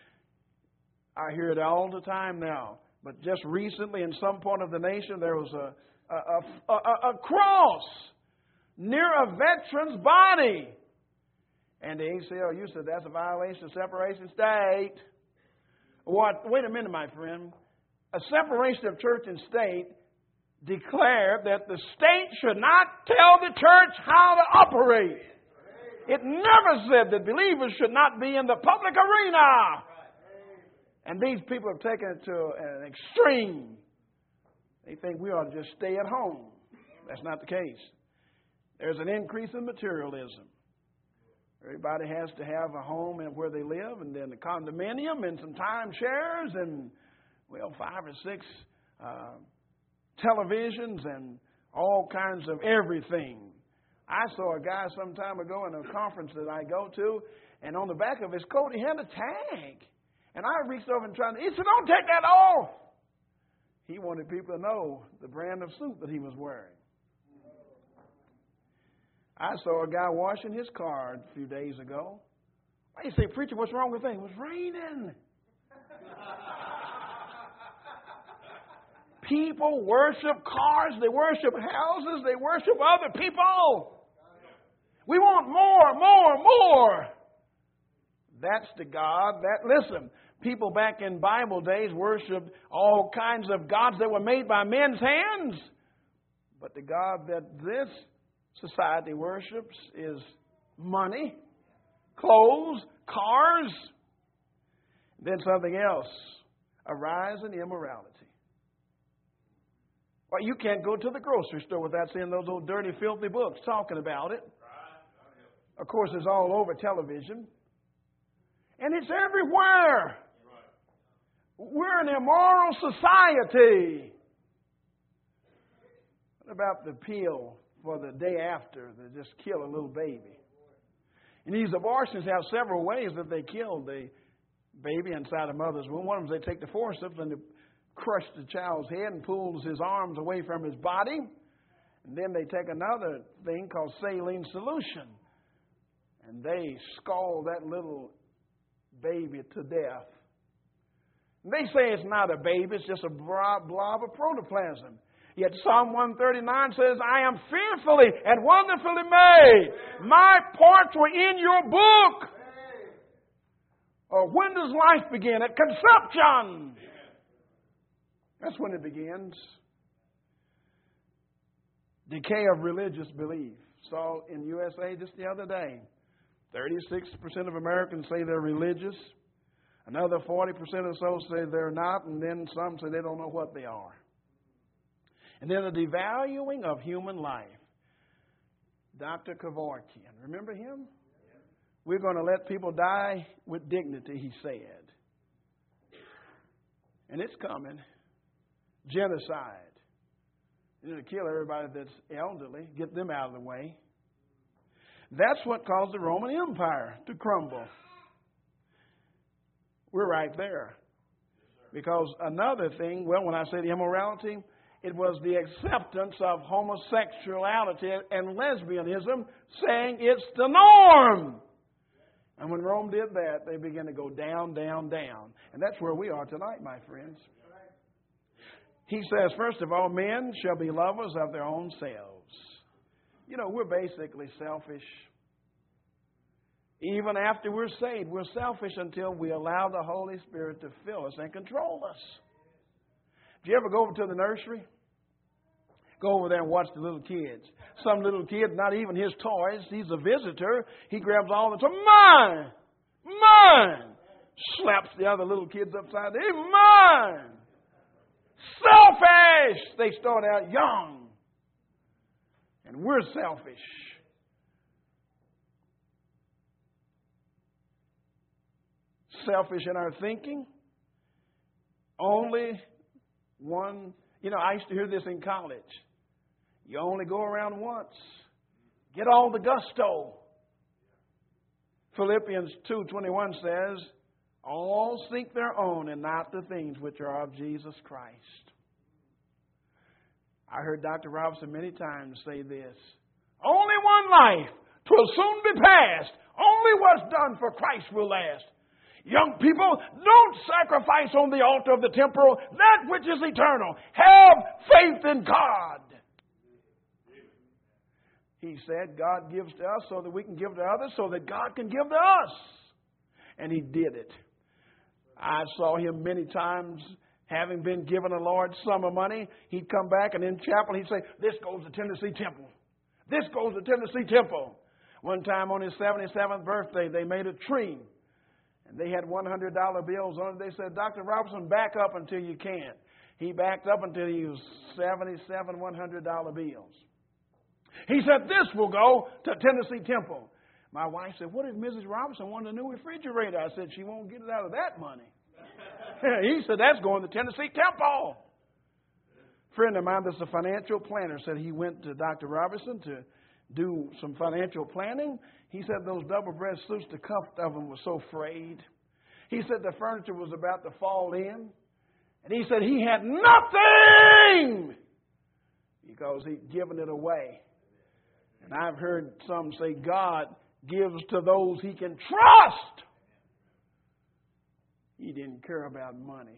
I hear it all the time now. But just recently in some part of the nation, there was a, a, a, a, a cross near a veteran's body. And the A C L U said that's a violation of separation of state. What? Wait a minute, my friend. A separation of church and state declared that the state should not tell the church how to operate. It never said that believers should not be in the public arena. And these people have taken it to an extreme. They think we ought to just stay at home. That's not the case. There's an increase in materialism. Everybody has to have a home and where they live, and then a condominium and some timeshares and, well, five or six uh, televisions and all kinds of everything. I saw a guy some time ago in a conference that I go to, and on the back of his coat he had a tag. And I reached over and tried to, he said, don't take that off. He wanted people to know the brand of suit that he was wearing. I saw a guy washing his car a few days ago. I say, preacher, what's wrong with that? It was raining. People worship cars, they worship houses, they worship other people. We want more, more, more. That's the God that, listen, people back in Bible days worshiped all kinds of gods that were made by men's hands. But the God that this society worships is money, clothes, cars. Then something else, a rise in immorality. Well, you can't go to the grocery store without seeing those old dirty, filthy books talking about it. Of course, it's all over television. And it's everywhere. We're an immoral society. What about the pill for the day after to just kill a little baby? And these abortions have several ways that they kill the baby inside the mother's womb. One of them is they take the forceps and they crush the child's head and pulls his arms away from his body. And then they take another thing called saline solution. And they scald that little baby to death. And they say it's not a baby, it's just a blob of protoplasm. Yet Psalm one thirty-nine says, I am fearfully and wonderfully made. My parts were in your book. Or when does life begin? At conception. That's when it begins. Decay of religious belief. Saw in U S A just the other day, thirty-six percent of Americans say they're religious. Another forty percent or so say they're not. And then some say they don't know what they are. And then the devaluing of human life. Doctor Kevorkian, remember him? We're going to let people die with dignity, he said. And it's coming. Genocide. You know, to kill everybody that's elderly, get them out of the way. That's what caused the Roman Empire to crumble. We're right there. Because another thing, well, when I say the immorality, it was the acceptance of homosexuality and lesbianism, saying it's the norm. And when Rome did that, they began to go down, down, down. And that's where we are tonight, my friends. He says, first of all, men shall be lovers of their own selves. You know, we're basically selfish. Even after we're saved, we're selfish until we allow the Holy Spirit to fill us and control us. Did you ever go over to the nursery? Go over there and watch the little kids. Some little kid, not even his toys, he's a visitor. He grabs all the toys. Mine! Mine! Slaps the other little kids upside the head. Mine! Selfish! They start out young. And we're selfish. Selfish in our thinking. Only one. You know, I used to hear this in college. You only go around once. Get all the gusto. Philippians two twenty-one says, all seek their own and not the things which are of Jesus Christ. I heard Doctor Robinson many times say this. Only one life. 'Twill soon be past. Only what's done for Christ will last. Young people, don't sacrifice on the altar of the temporal that which is eternal. Have faith in God. He said God gives to us so that we can give to others, so that God can give to us. And He did it. I saw Him many times, having been given a large sum of money. He'd come back and in chapel he'd say, this goes to Tennessee Temple. This goes to Tennessee Temple. One time on his seventy-seventh birthday, they made a tree. And they had one hundred dollar bills on it. They said, Doctor Robinson, back up until you can't. He backed up until he was seventy-seven one hundred dollar bills. He said, this will go to Tennessee Temple. My wife said, what if Missus Robinson wanted a new refrigerator? I said, she won't get it out of that money. He said, that's going to Tennessee Temple. A friend of mine that's a financial planner said he went to Doctor Robinson to do some financial planning. He said those double-breast suits, the cuff of them was so frayed. He said the furniture was about to fall in. And he said he had nothing because he'd given it away. And I've heard some say God gives to those He can trust. He didn't care about money.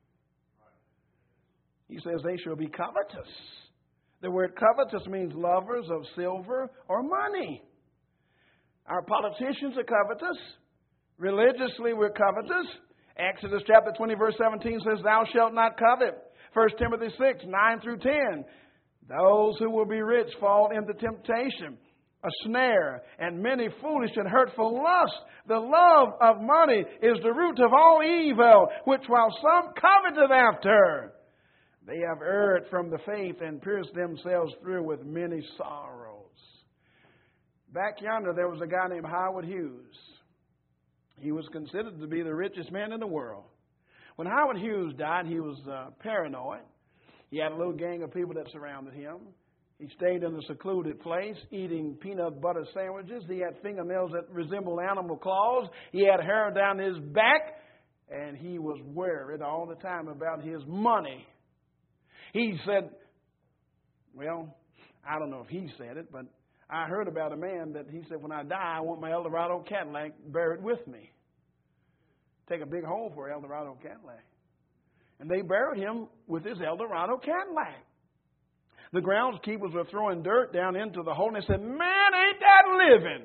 He says they shall be covetous. The word covetous means lovers of silver or money. Our politicians are covetous. Religiously, we're covetous. Exodus chapter twenty, verse seventeen says, thou shalt not covet. First Timothy six, nine through ten. Those who will be rich fall into temptation, a snare, and many foolish and hurtful lusts. The love of money is the root of all evil, which while some coveteth after, they have erred from the faith and pierced themselves through with many sorrows. Back yonder, there was a guy named Howard Hughes. He was considered to be the richest man in the world. When Howard Hughes died, he was uh, paranoid. He had a little gang of people that surrounded him. He stayed in a secluded place eating peanut butter sandwiches. He had fingernails that resembled animal claws. He had hair down his back. And he was worried all the time about his money. He said, well, I don't know if he said it, but I heard about a man that he said, when I die, I want my Eldorado Cadillac buried with me. Take a big hole for Eldorado Cadillac. And they buried him with his Eldorado Cadillac. The groundskeepers were throwing dirt down into the hole, and they said, man, ain't that living?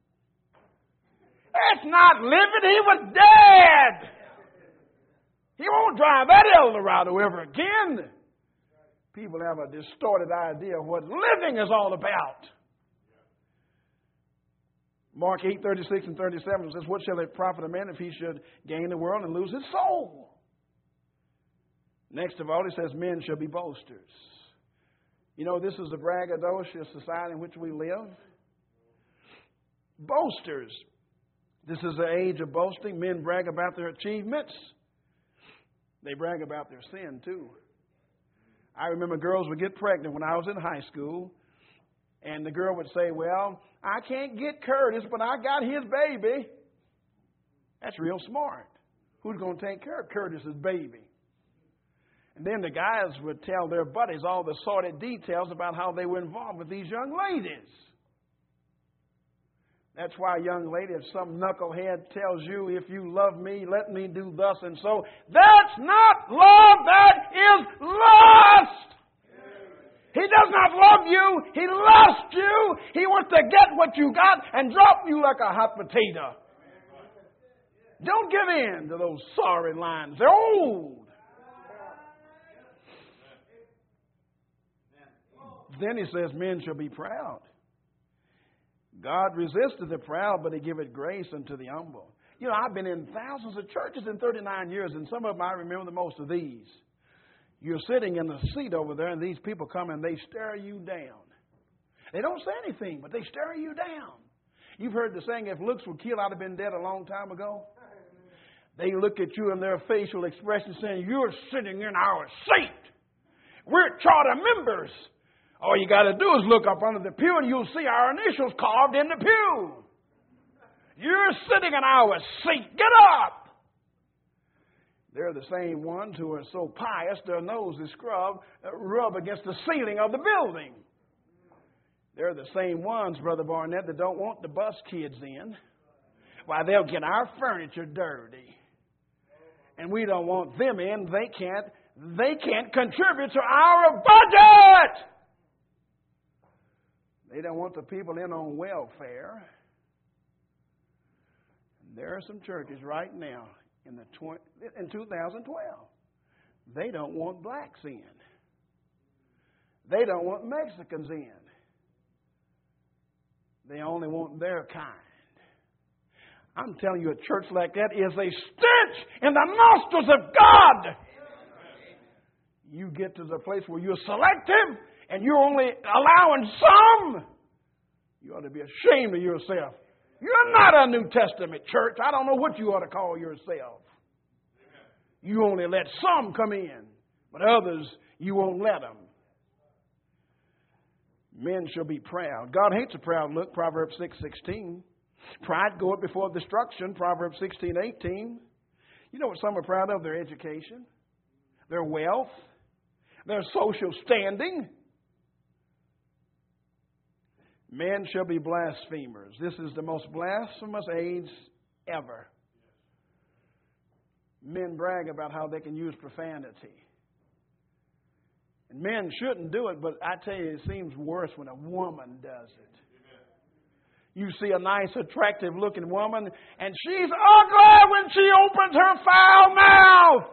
That's not living. He was dead. He won't drive that Eldorado ever again. People have a distorted idea of what living is all about. Mark eight, thirty-six and thirty-seven says, what shall it profit a man if he should gain the world and lose his soul? Next of all, he says, men shall be boasters. You know, this is a braggadocious society in which we live. Boasters. This is the age of boasting. Men brag about their achievements. They brag about their sin, too. I remember girls would get pregnant when I was in high school, and the girl would say, well, I can't get Curtis, but I got his baby. That's real smart. Who's going to take care of Curtis's baby? And then the guys would tell their buddies all the sordid details about how they were involved with these young ladies. That's why, young lady, if some knucklehead tells you, if you love me, let me do thus and so, that's not love, that is lust. He does not love you. He lusts you. He wants to get what you got and drop you like a hot potato. Don't give in to those sorry lines. They're old. Then he says, men shall be proud. God resisted the proud, but he giveth grace unto the humble. You know, I've been in thousands of churches in thirty-nine years, and some of them I remember the most of these. You're sitting in the seat over there, and these people come and they stare you down. They don't say anything, but they stare you down. You've heard the saying, if looks would kill, I'd have been dead a long time ago. They look at you and their facial expression saying, you're sitting in our seat. We're charter members. All you got to do is look up under the pew and you'll see our initials carved in the pew. You're sitting in our seat. Get up. They're the same ones who are so pious their nose is scrubbed, uh, rub against the ceiling of the building. They're the same ones, Brother Barnett, that don't want the bus kids in. Why, they'll get our furniture dirty. And we don't want them in. They can't, they can't contribute to our budget. They don't want the people in on welfare. There are some churches right now in the twenty, in two thousand twelve. They don't want blacks in. They don't want Mexicans in. They only want their kind. I'm telling you, a church like that is a stench in the nostrils of God. You get to the place where you're selective and you're only allowing some. You ought to be ashamed of yourself. You're not a New Testament church. I don't know what you ought to call yourself. You only let some come in, but others you won't let them. Men shall be proud. God hates a proud look, Proverbs six sixteen. Pride goeth before destruction, Proverbs sixteen eighteen. You know what some are proud of? Their education, their wealth, their social standing. Men shall be blasphemers. This is the most blasphemous age ever. Men brag about how they can use profanity. And men shouldn't do it, but I tell you, it seems worse when a woman does it. You see a nice, attractive-looking woman, and she's ugly when she opens her foul mouth.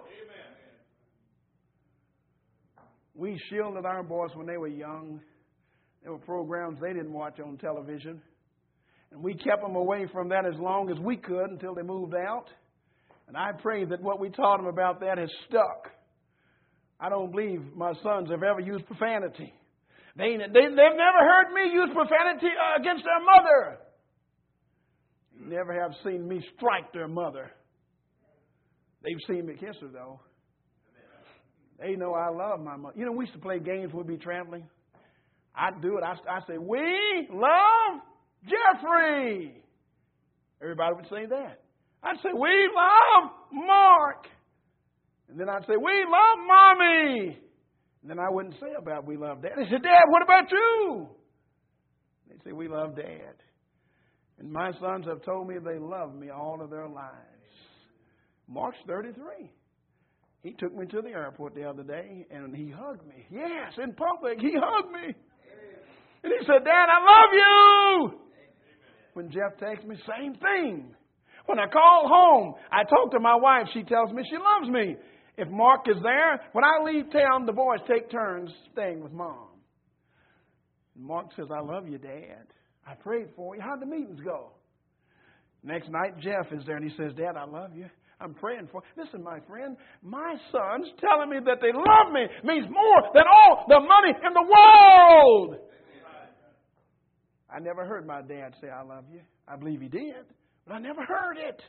We shielded our boys when they were young. There were programs they didn't watch on television. And we kept them away from that as long as we could until they moved out. And I pray that what we taught them about that has stuck. I don't believe my sons have ever used profanity. They, they, they've never heard me use profanity against their mother. Never have seen me strike their mother. They've seen me kiss her, though. They know I love my mother. You know, we used to play games when we'd be traveling. I'd do it. I, I say, we love Jeffrey. Everybody would say that. I'd say, we love Mark. And then I'd say, we love Mommy. And then I wouldn't say about we love Dad. They said, Dad, what about you? They'd say, we love Dad. And my sons have told me they love me all of their lives. Mark's thirty-three. He took me to the airport the other day and he hugged me. Yes, in public, he hugged me. And he said, Dad, I love you. When Jeff texts me, same thing. When I call home, I talk to my wife. She tells me she loves me. If Mark is there, when I leave town, the boys take turns staying with Mom. And Mark says, I love you, Dad. I prayed for you. How'd the meetings go? Next night, Jeff is there and he says, Dad, I love you. I'm praying for you. Listen, my friend, my sons telling me that they love me means more than all the money in the world. I never heard my dad say, I love you. I believe he did, but I never heard it.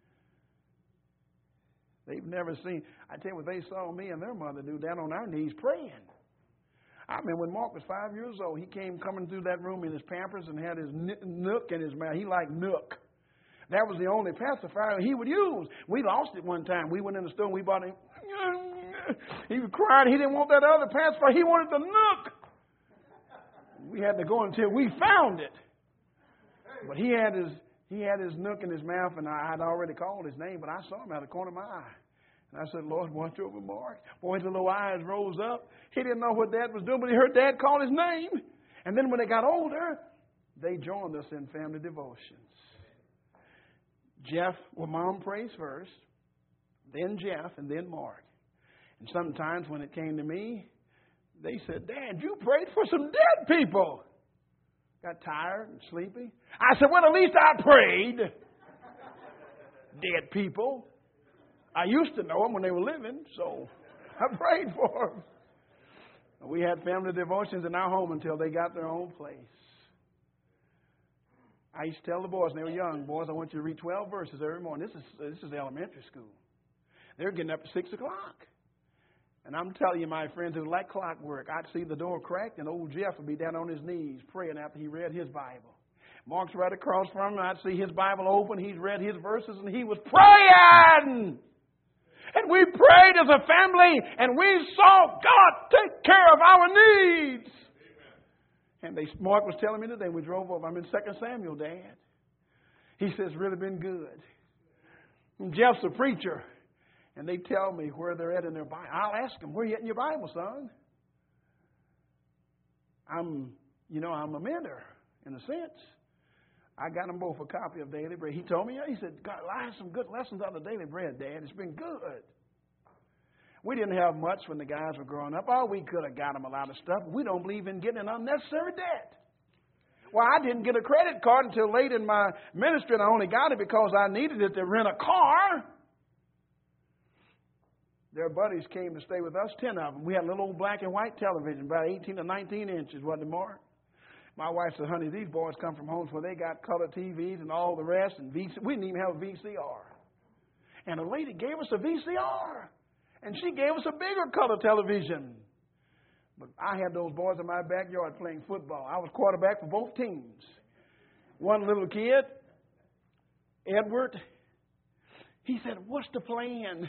They've never seen. I tell you what they saw me and their mother do, down on our knees praying. I remember when Mark was five years old, he came coming through that room in his Pampers and had his Nook in his mouth. He liked Nook. That was the only pacifier he would use. We lost it one time. We went in the store and we bought him. He was crying. He didn't want that other pacifier. He wanted the Nook. We had to go until we found it. But he had his he had his Nook in his mouth, and I had already called his name, but I saw him out of the corner of my eye. And I said, Lord, watch over Mark. Boy, his little eyes rose up. He didn't know what Dad was doing, but he heard Dad call his name. And then when they got older, they joined us in family devotions. Jeff, well, Mom prays first, then Jeff, and then Mark. And sometimes when it came to me, they said, Dad, you prayed for some dead people. Got tired and sleepy. I said, well, at least I prayed. Dead people. I used to know them when they were living, so I prayed for them. We had family devotions in our home until they got their own place. I used to tell the boys when they were young, boys, I want you to read twelve verses every morning. This is this is elementary school. They're getting up at six o'clock. And I'm telling you, my friends, it was like clockwork. I'd see the door cracked, and old Jeff would be down on his knees praying after he read his Bible. Mark's right across from him. I'd see his Bible open. He's read his verses, and he was praying. And we prayed as a family, and we saw God take care of our needs. And they, Mark was telling me today, we drove over. I'm in Second Samuel, Dad. He says, really been good. And Jeff's a preacher. And they tell me where they're at in their Bible. I'll ask them, where are you at in your Bible, son? I'm, you know, I'm a mentor, in a sense. I got them both a copy of Daily Bread. He told me, he said, God, I have some good lessons out of Daily Bread, Dad. It's been good. We didn't have much when the guys were growing up. Oh, we could have got them a lot of stuff. We don't believe in getting an unnecessary debt. Well, I didn't get a credit card until late in my ministry, and I only got it because I needed it to rent a car. Their buddies came to stay with us, ten of them. We had a little old black and white television, about eighteen or nineteen inches, wasn't it, Mark? My wife said, honey, these boys come from homes where they got color T Vs and all the rest, and V C. We didn't even have a V C R. And a lady gave us a V C R, and she gave us a bigger color television. But I had those boys in my backyard playing football. I was quarterback for both teams. One little kid, Edward, he said, what's the plan?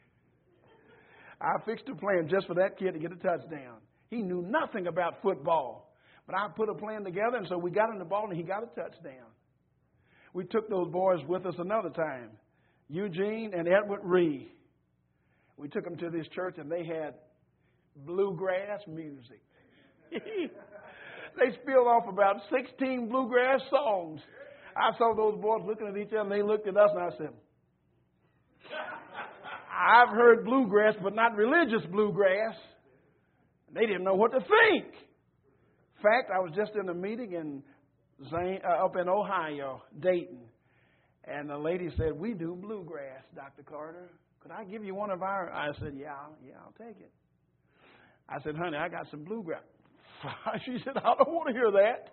I fixed a plan just for that kid to get a touchdown. He knew nothing about football. But I put a plan together, and so we got him the ball, and he got a touchdown. We took those boys with us another time, Eugene and Edward Ree. We took them to this church, and they had bluegrass music. They spilled off about sixteen bluegrass songs. I saw those boys looking at each other, and they looked at us, and I said, I've heard bluegrass, but not religious bluegrass. They didn't know what to think. In fact, I was just in a meeting in Zane, uh, up in Ohio, Dayton, and the lady said, we do bluegrass, Doctor Carter. Could I give you one of our... I said, yeah, yeah, I'll take it. I said, honey, I got some bluegrass. She said, I don't want to hear that.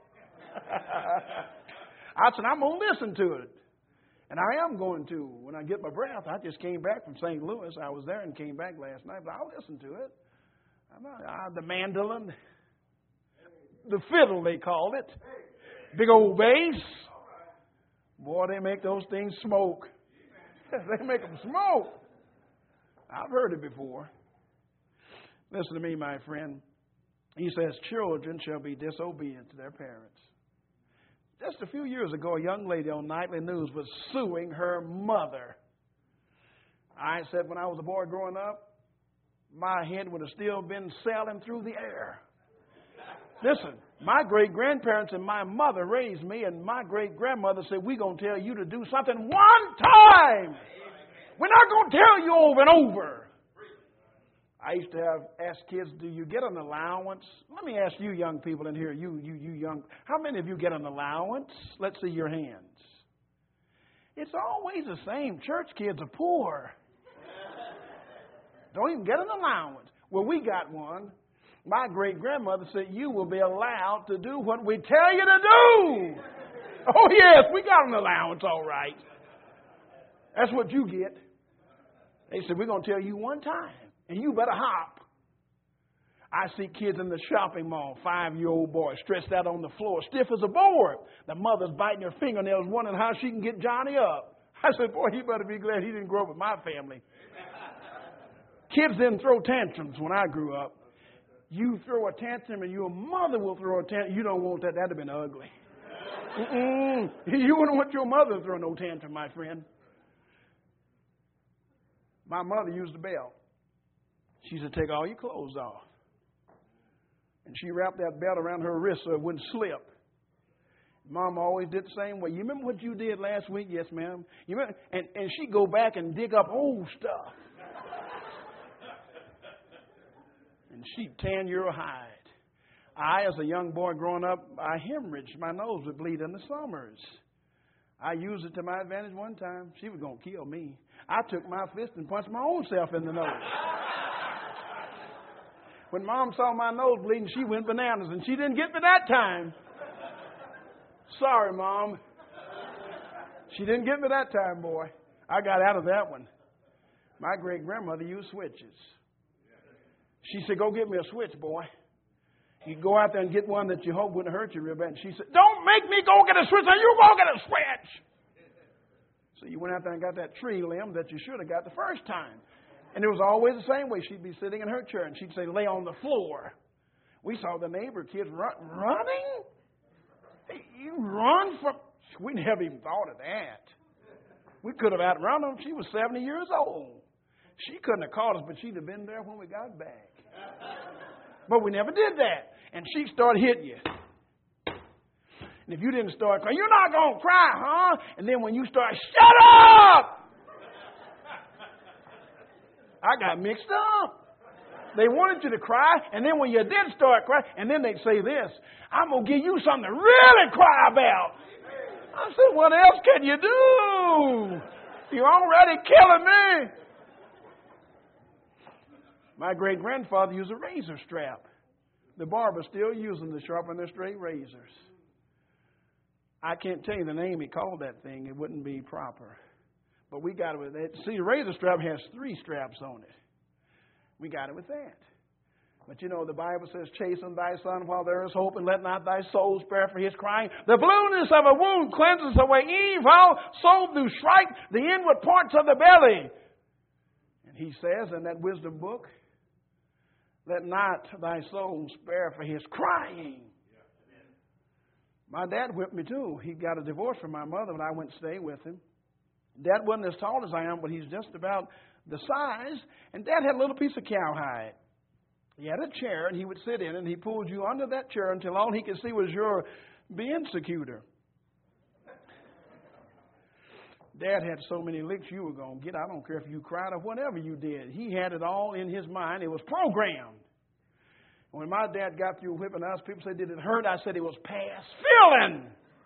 I said, I'm going to listen to it. And I am going to. When I get my breath, I just came back from Saint Louis. I was there and came back last night, but I'll listen to it. I'm not, uh, the mandolin. the fiddle, they called it. Big old bass. Boy, they make those things smoke. They make them smoke. I've heard it before. Listen to me, my friend. He says, children shall be disobedient to their parents. Just a few years ago, a young lady on Nightly News was suing her mother. I said when I was a boy growing up, my head would have still been sailing through the air. Listen, my great-grandparents and my mother raised me, and my great-grandmother said, we're going to tell you to do something one time. We're not going to tell you over and over. I used to have asked kids, do you get an allowance? Let me ask you young people in here, you, you, you young, how many of you get an allowance? Let's see your hands. It's always the same. Church kids are poor. Don't even get an allowance. Well, we got one. My great-grandmother said, you will be allowed to do what we tell you to do. Oh, yes, we got an allowance, all right. That's what you get. They said, we're going to tell you one time, and you better hop. I see kids in the shopping mall, five-year-old boys, stretched out on the floor, stiff as a board. The mother's biting her fingernails, wondering how she can get Johnny up. I said, boy, he better be glad he didn't grow up with my family. Kids didn't throw tantrums when I grew up. You throw a tantrum and your mother will throw a tantrum. You don't want that. That would have been ugly. Mm-mm. You wouldn't want your mother to throw no tantrum, my friend. My mother used a belt. She said, take all your clothes off. And she wrapped that belt around her wrist so it wouldn't slip. Mom always did the same way. You remember what you did last week? Yes, ma'am. You remember? And, and she'd go back and dig up old stuff. And she'd tan your hide. I, as a young boy growing up, I hemorrhaged. My nose would bleed in the summers. I used it to my advantage one time. She was going to kill me. I took my fist and punched my own self in the nose. When Mom saw my nose bleeding, she went bananas, and she didn't get me that time. Sorry, Mom. She didn't get me that time, boy. I got out of that one. My great-grandmother used switches. She said, go get me a switch, boy. You go out there and get one that you hope wouldn't hurt you real bad. And she said, don't make me go get a switch. Now you go get a switch. So you went out there and got that tree limb that you should have got the first time. And it was always the same way. She'd be sitting in her chair and she'd say, lay on the floor. We saw the neighbor kids run, running. Hey, you run from... We never even thought of that. We could have outrun them. She was seventy years old. She couldn't have caught us, but she'd have been there when we got back. But we never did that. And she started hitting you. And if you didn't start crying, you're not going to cry, huh? And then when you start, shut up! I got mixed up. They wanted you to cry, and then when you did start crying, and then they'd say this, I'm going to give you something to really cry about. I said, what else can you do? You're already killing me. My great-grandfather used a razor strap. The barber's still using to sharpen their straight razors. I can't tell you the name he called that thing. It wouldn't be proper. But we got it with that. See, the razor strap has three straps on it. We got it with that. But you know, the Bible says, chasten thy son while there is hope, and let not thy soul spare for his crying. The blueness of a wound cleanses away evil, so do strike the inward parts of the belly. And he says in that wisdom book, let not thy soul spare for his crying. My dad whipped me too. He got a divorce from my mother when I went to stay with him. Dad wasn't as tall as I am, but he's just about the size. And Dad had a little piece of cowhide. He had a chair, and he would sit in it, and he pulled you under that chair until all he could see was your bensecutor. Dad had so many licks you were going to get. I don't care if you cried or whatever you did. He had it all in his mind. It was programmed. When my dad got through whipping us, people said, did it hurt? I said it was past feeling.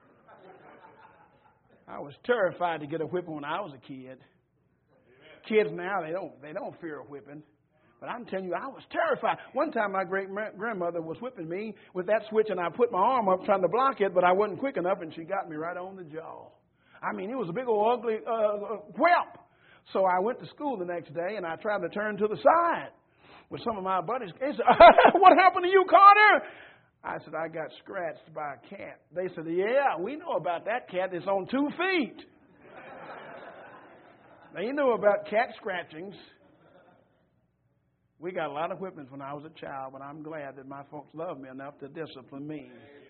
I was terrified to get a whipping when I was a kid. Kids now, they don't they don't fear a whipping. But I'm telling you, I was terrified. One time my great-grandmother was whipping me with that switch, and I put my arm up trying to block it, but I wasn't quick enough, and she got me right on the jaw. I mean, it was a big old ugly uh, whelp. So I went to school the next day, and I tried to turn to the side with some of my buddies. They said, what happened to you, Carter? I said, I got scratched by a cat. They said, yeah, we know about that cat. It's on two feet. They knew about cat scratchings. We got a lot of whippings when I was a child, but I'm glad that my folks loved me enough to discipline me.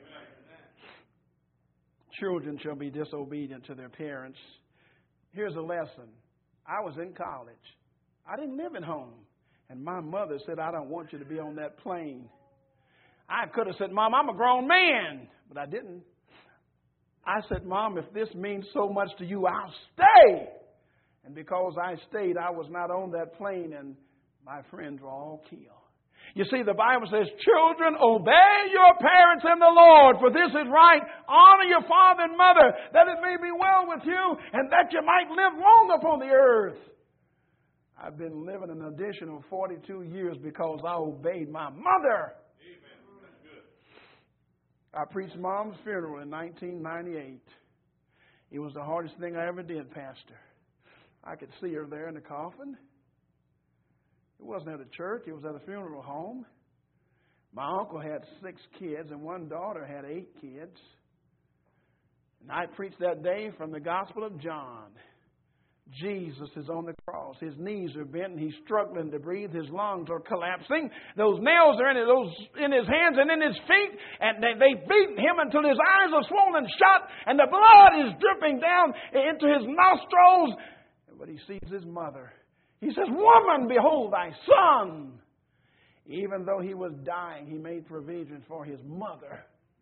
Children shall be disobedient to their parents. Here's a lesson. I was in college. I didn't live at home. And my mother said, I don't want you to be on that plane. I could have said, Mom, I'm a grown man. But I didn't. I said, Mom, if this means so much to you, I'll stay. And because I stayed, I was not on that plane, and my friends were all killed. You see, the Bible says, children, obey your parents in the Lord, for this is right. Honor your father and mother, that it may be well with you, and that you might live long upon the earth. I've been living an additional forty-two years because I obeyed my mother. Amen. That's good. I preached Mom's funeral in nineteen ninety-eight. It was the hardest thing I ever did, Pastor. I could see her there in the coffin. It wasn't at a church. It was at a funeral home. My uncle had six kids, and one daughter had eight kids. And I preached that day from the Gospel of John. Jesus is on the cross. His knees are bent, and he's struggling to breathe. His lungs are collapsing. Those nails are in his, those, in his hands and in his feet, and they, they beat him until his eyes are swollen shut, and the blood is dripping down into his nostrils. But he sees his mother. He says, Woman, behold thy son. Even though he was dying, he made provision for his mother.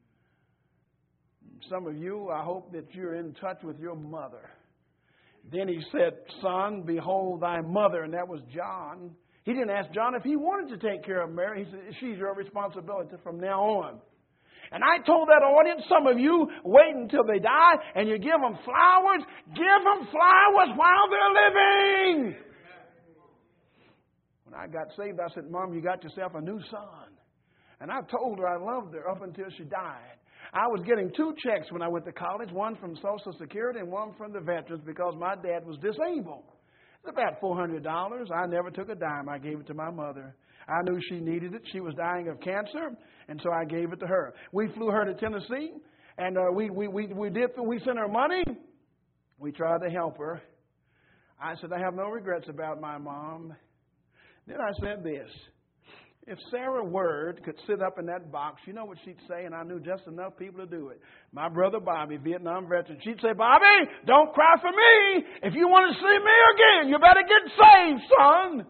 Some of you, I hope that you're in touch with your mother. Then he said, Son, behold thy mother. And that was John. He didn't ask John if he wanted to take care of Mary. He said, she's your responsibility from now on. And I told that audience, some of you wait until they die and you give them flowers. Give them flowers while they're living. When I got saved, I said, Mom, you got yourself a new son. And I told her I loved her up until she died. I was getting two checks when I went to college, one from Social Security and one from the veterans because my dad was disabled. It's about four hundred dollars. I never took a dime. I gave it to my mother. I knew she needed it. She was dying of cancer, and so I gave it to her. We flew her to Tennessee, and uh, we, we, we, we, did, we sent her money. We tried to help her. I said, I have no regrets about my mom. Then I said this. If Sarah Word could sit up in that box, you know what she'd say, and I knew just enough people to do it. My brother Bobby, Vietnam veteran, she'd say, Bobby, don't cry for me. If you want to see me again, you better get saved, son.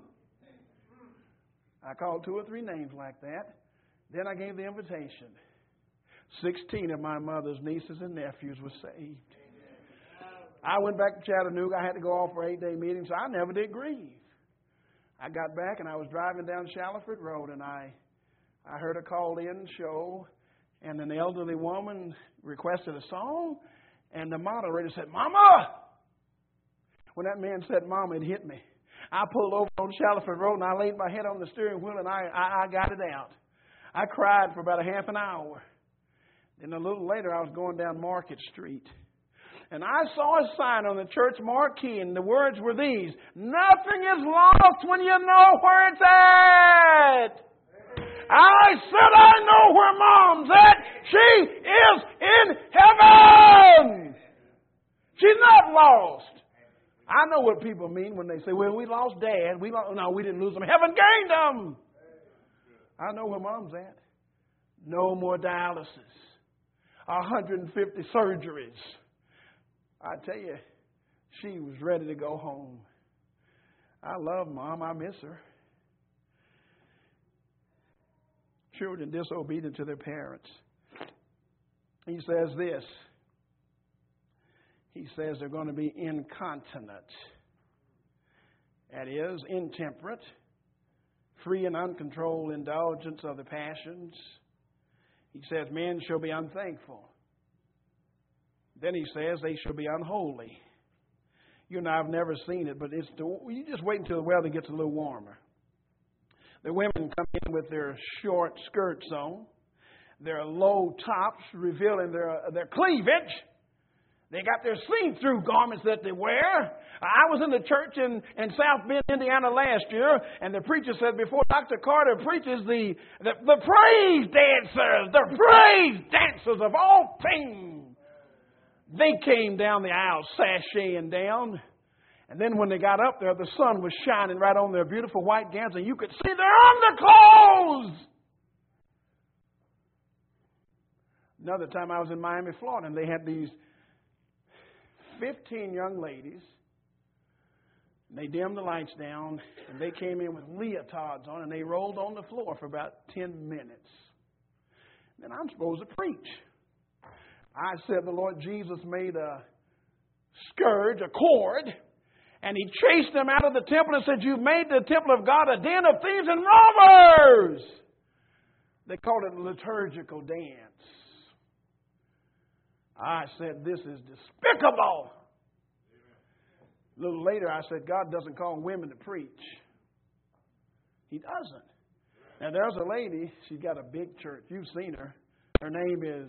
I called two or three names like that. Then I gave the invitation. Sixteen of my mother's nieces and nephews were saved. I went back to Chattanooga. I had to go off for an eight-day meeting, so I never did grieve. I got back, and I was driving down Shallowford Road, and I I heard a call-in show, and an elderly woman requested a song, and the moderator said, Mama! When that man said Mama, it hit me. I pulled over on Shallowford Road, and I laid my head on the steering wheel, and I, I, I got it out. I cried for about a half an hour. Then a little later, I was going down Market Street. And I saw a sign on the church marquee, and the words were these: Nothing is lost when you know where it's at. I said, I know where Mom's at. She is in heaven. She's not lost. I know what people mean when they say, well, we lost Dad. We lost, no, we didn't lose him. Heaven gained him. I know where Mom's at. No more dialysis. one hundred fifty surgeries. I tell you, she was ready to go home. I love Mom. I miss her. Children disobedient to their parents. He says this. He says they're going to be incontinent. That is, intemperate, free and uncontrolled indulgence of the passions. He says men shall be unthankful. Then he says they shall be unholy. You know, I've never seen it, but it's the, you just wait until the weather gets a little warmer. The women come in with their short skirts on, their low tops revealing their, their cleavage. They got their see-through garments that they wear. I was in the church in, in South Bend, Indiana last year, and the preacher said before Doctor Carter preaches, the, the, the praise dancers, the praise dancers of all things, they came down the aisle sashaying down. And then when they got up there, the sun was shining right on their beautiful white gowns, and you could see their underclothes. Another time I was in Miami, Florida, and they had these fifteen young ladies. And they dimmed the lights down, and they came in with leotards on, and they rolled on the floor for about ten minutes. Then I'm supposed to preach. I said the Lord Jesus made a scourge, a cord, and he chased them out of the temple and said, "You've made the temple of God a den of thieves and robbers." They called it a liturgical dance. I said, "This is despicable." A little later, I said, God doesn't call women to preach. He doesn't. Now, there's a lady. She's got a big church. You've seen her. Her name is,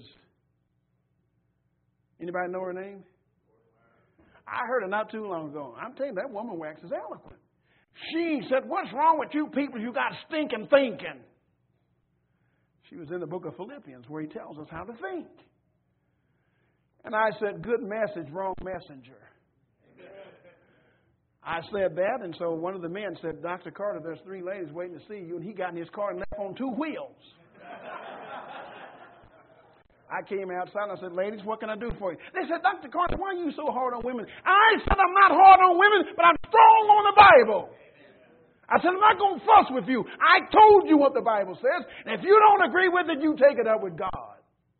anybody know her name? I heard her not too long ago. I'm telling you, that woman waxes eloquent. She said, "What's wrong with you people? You got stinking thinking." She was in the book of Philippians where he tells us how to think. And I said, "Good message, wrong messenger." I said that, and so one of the men said, "Doctor Carter, there's three ladies waiting to see you." And he got in his car and left on two wheels. I came outside and I said, "Ladies, what can I do for you?" They said, "Doctor Carter, why are you so hard on women?" I said, "I'm not hard on women, but I'm strong on the Bible." I said, "I'm not going to fuss with you. I told you what the Bible says. And if you don't agree with it, you take it up with God."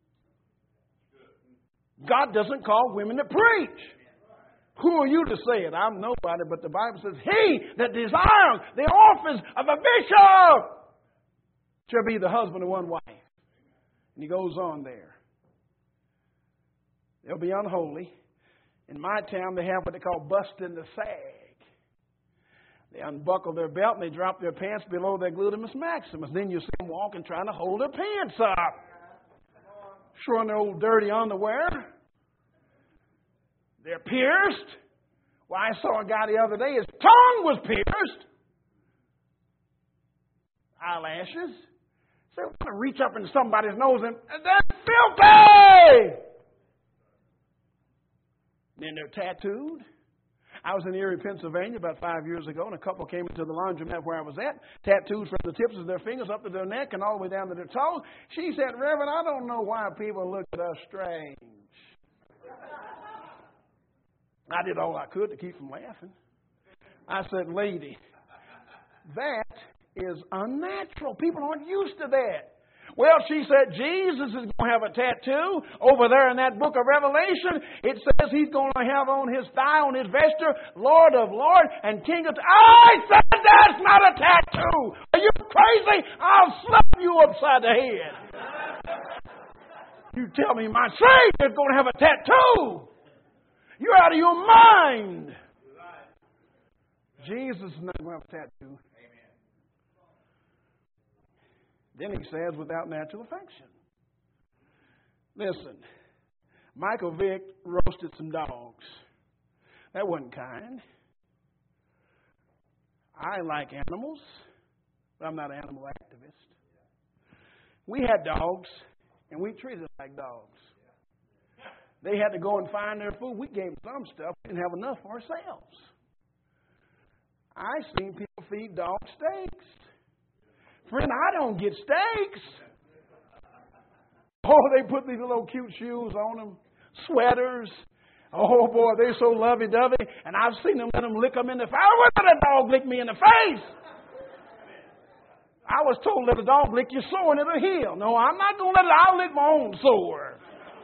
God doesn't call women to preach. Who are you to say it? I'm nobody, but the Bible says, "He that desires the office of a bishop shall be the husband of one wife." And he goes on there. They'll be unholy. In my town, they have what they call busting the sag. They unbuckle their belt and they drop their pants below their gluteus maximus. Then you see them walking trying to hold their pants up. Showing their old dirty underwear. They're pierced. Well, I saw a guy the other day, his tongue was pierced. Eyelashes. So I want to reach up into somebody's nose and, "That's filthy!" Then they're tattooed. I was in Erie, Pennsylvania about five years ago, and a couple came into the laundromat where I was at, tattoos from the tips of their fingers up to their neck and all the way down to their toes. She said, "Reverend, I don't know why people look at us strange." I did all I could to keep from laughing. I said, "Lady, that is unnatural. People aren't used to that." Well, she said, "Jesus is going to have a tattoo over there in that book of Revelation. It says he's going to have on his thigh, on his vesture, Lord of Lords and King of..." I said, "That's not a tattoo. Are you crazy? I'll slap you upside the head. You tell me my Savior's going to have a tattoo. You're out of your mind." Jesus is not going to have a tattoo. Then he says, "without natural affection." Listen, Michael Vick roasted some dogs. That wasn't kind. I like animals, but I'm not an animal activist. We had dogs, and we treated them like dogs. They had to go and find their food. We gave them some stuff. We didn't have enough for ourselves. I've seen people feed dogs steaks. Friend, I don't get steaks. Oh, they put these little cute shoes on them, sweaters. Oh, boy, they're so lovey-dovey. And I've seen them let them lick them in the face. I wouldn't let a dog lick me in the face. I was told, let a dog lick your sore and it'll heal. No, I'm not going to let it. I'll lick my own sore.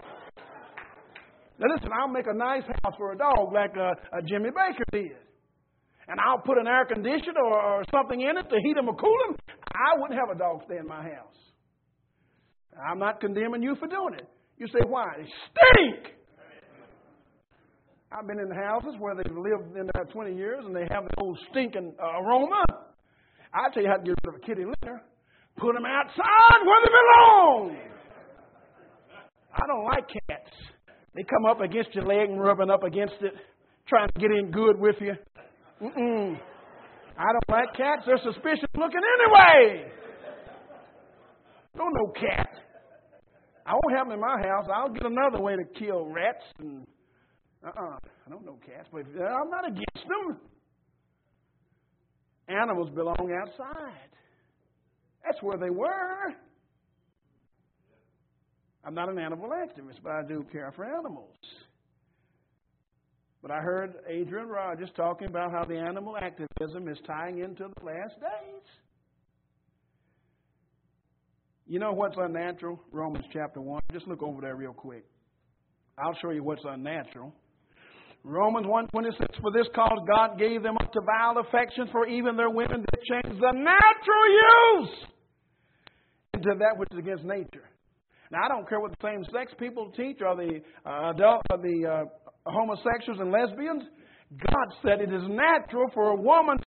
Now, listen, I'll make a nice house for a dog like uh, uh, Jimmy Baker did. And I'll put an air conditioner or, or something in it to heat him or cool him. I wouldn't have a dog stay in my house. I'm not condemning you for doing it. You say, why? They stink. I've been in houses where they've lived in there twenty years and they have the old stinking uh, aroma. I'll tell you how to get rid of a kitty litter. Put them outside where they belong. I don't like cats. They come up against your leg and rubbing up against it, trying to get in good with you. Mm-mm. I don't like cats. They're suspicious looking anyway. Don't know cat. I won't have them in my house. I'll get another way to kill rats. And uh-uh. I don't know cats, but I'm not against them. Animals belong outside. That's where they were. I'm not an animal activist, but I do care for animals. But I heard Adrian Rogers talking about how the animal activism is tying into the last days. You know what's unnatural? Romans chapter one. Just look over there real quick. I'll show you what's unnatural. Romans one twenty-six, for this cause God gave them up to vile affection, for even their women did change the natural use into that which is against nature. Now, I don't care what the same-sex people teach, or the uh, adult, or the uh, homosexuals and lesbians. God said it is natural for a woman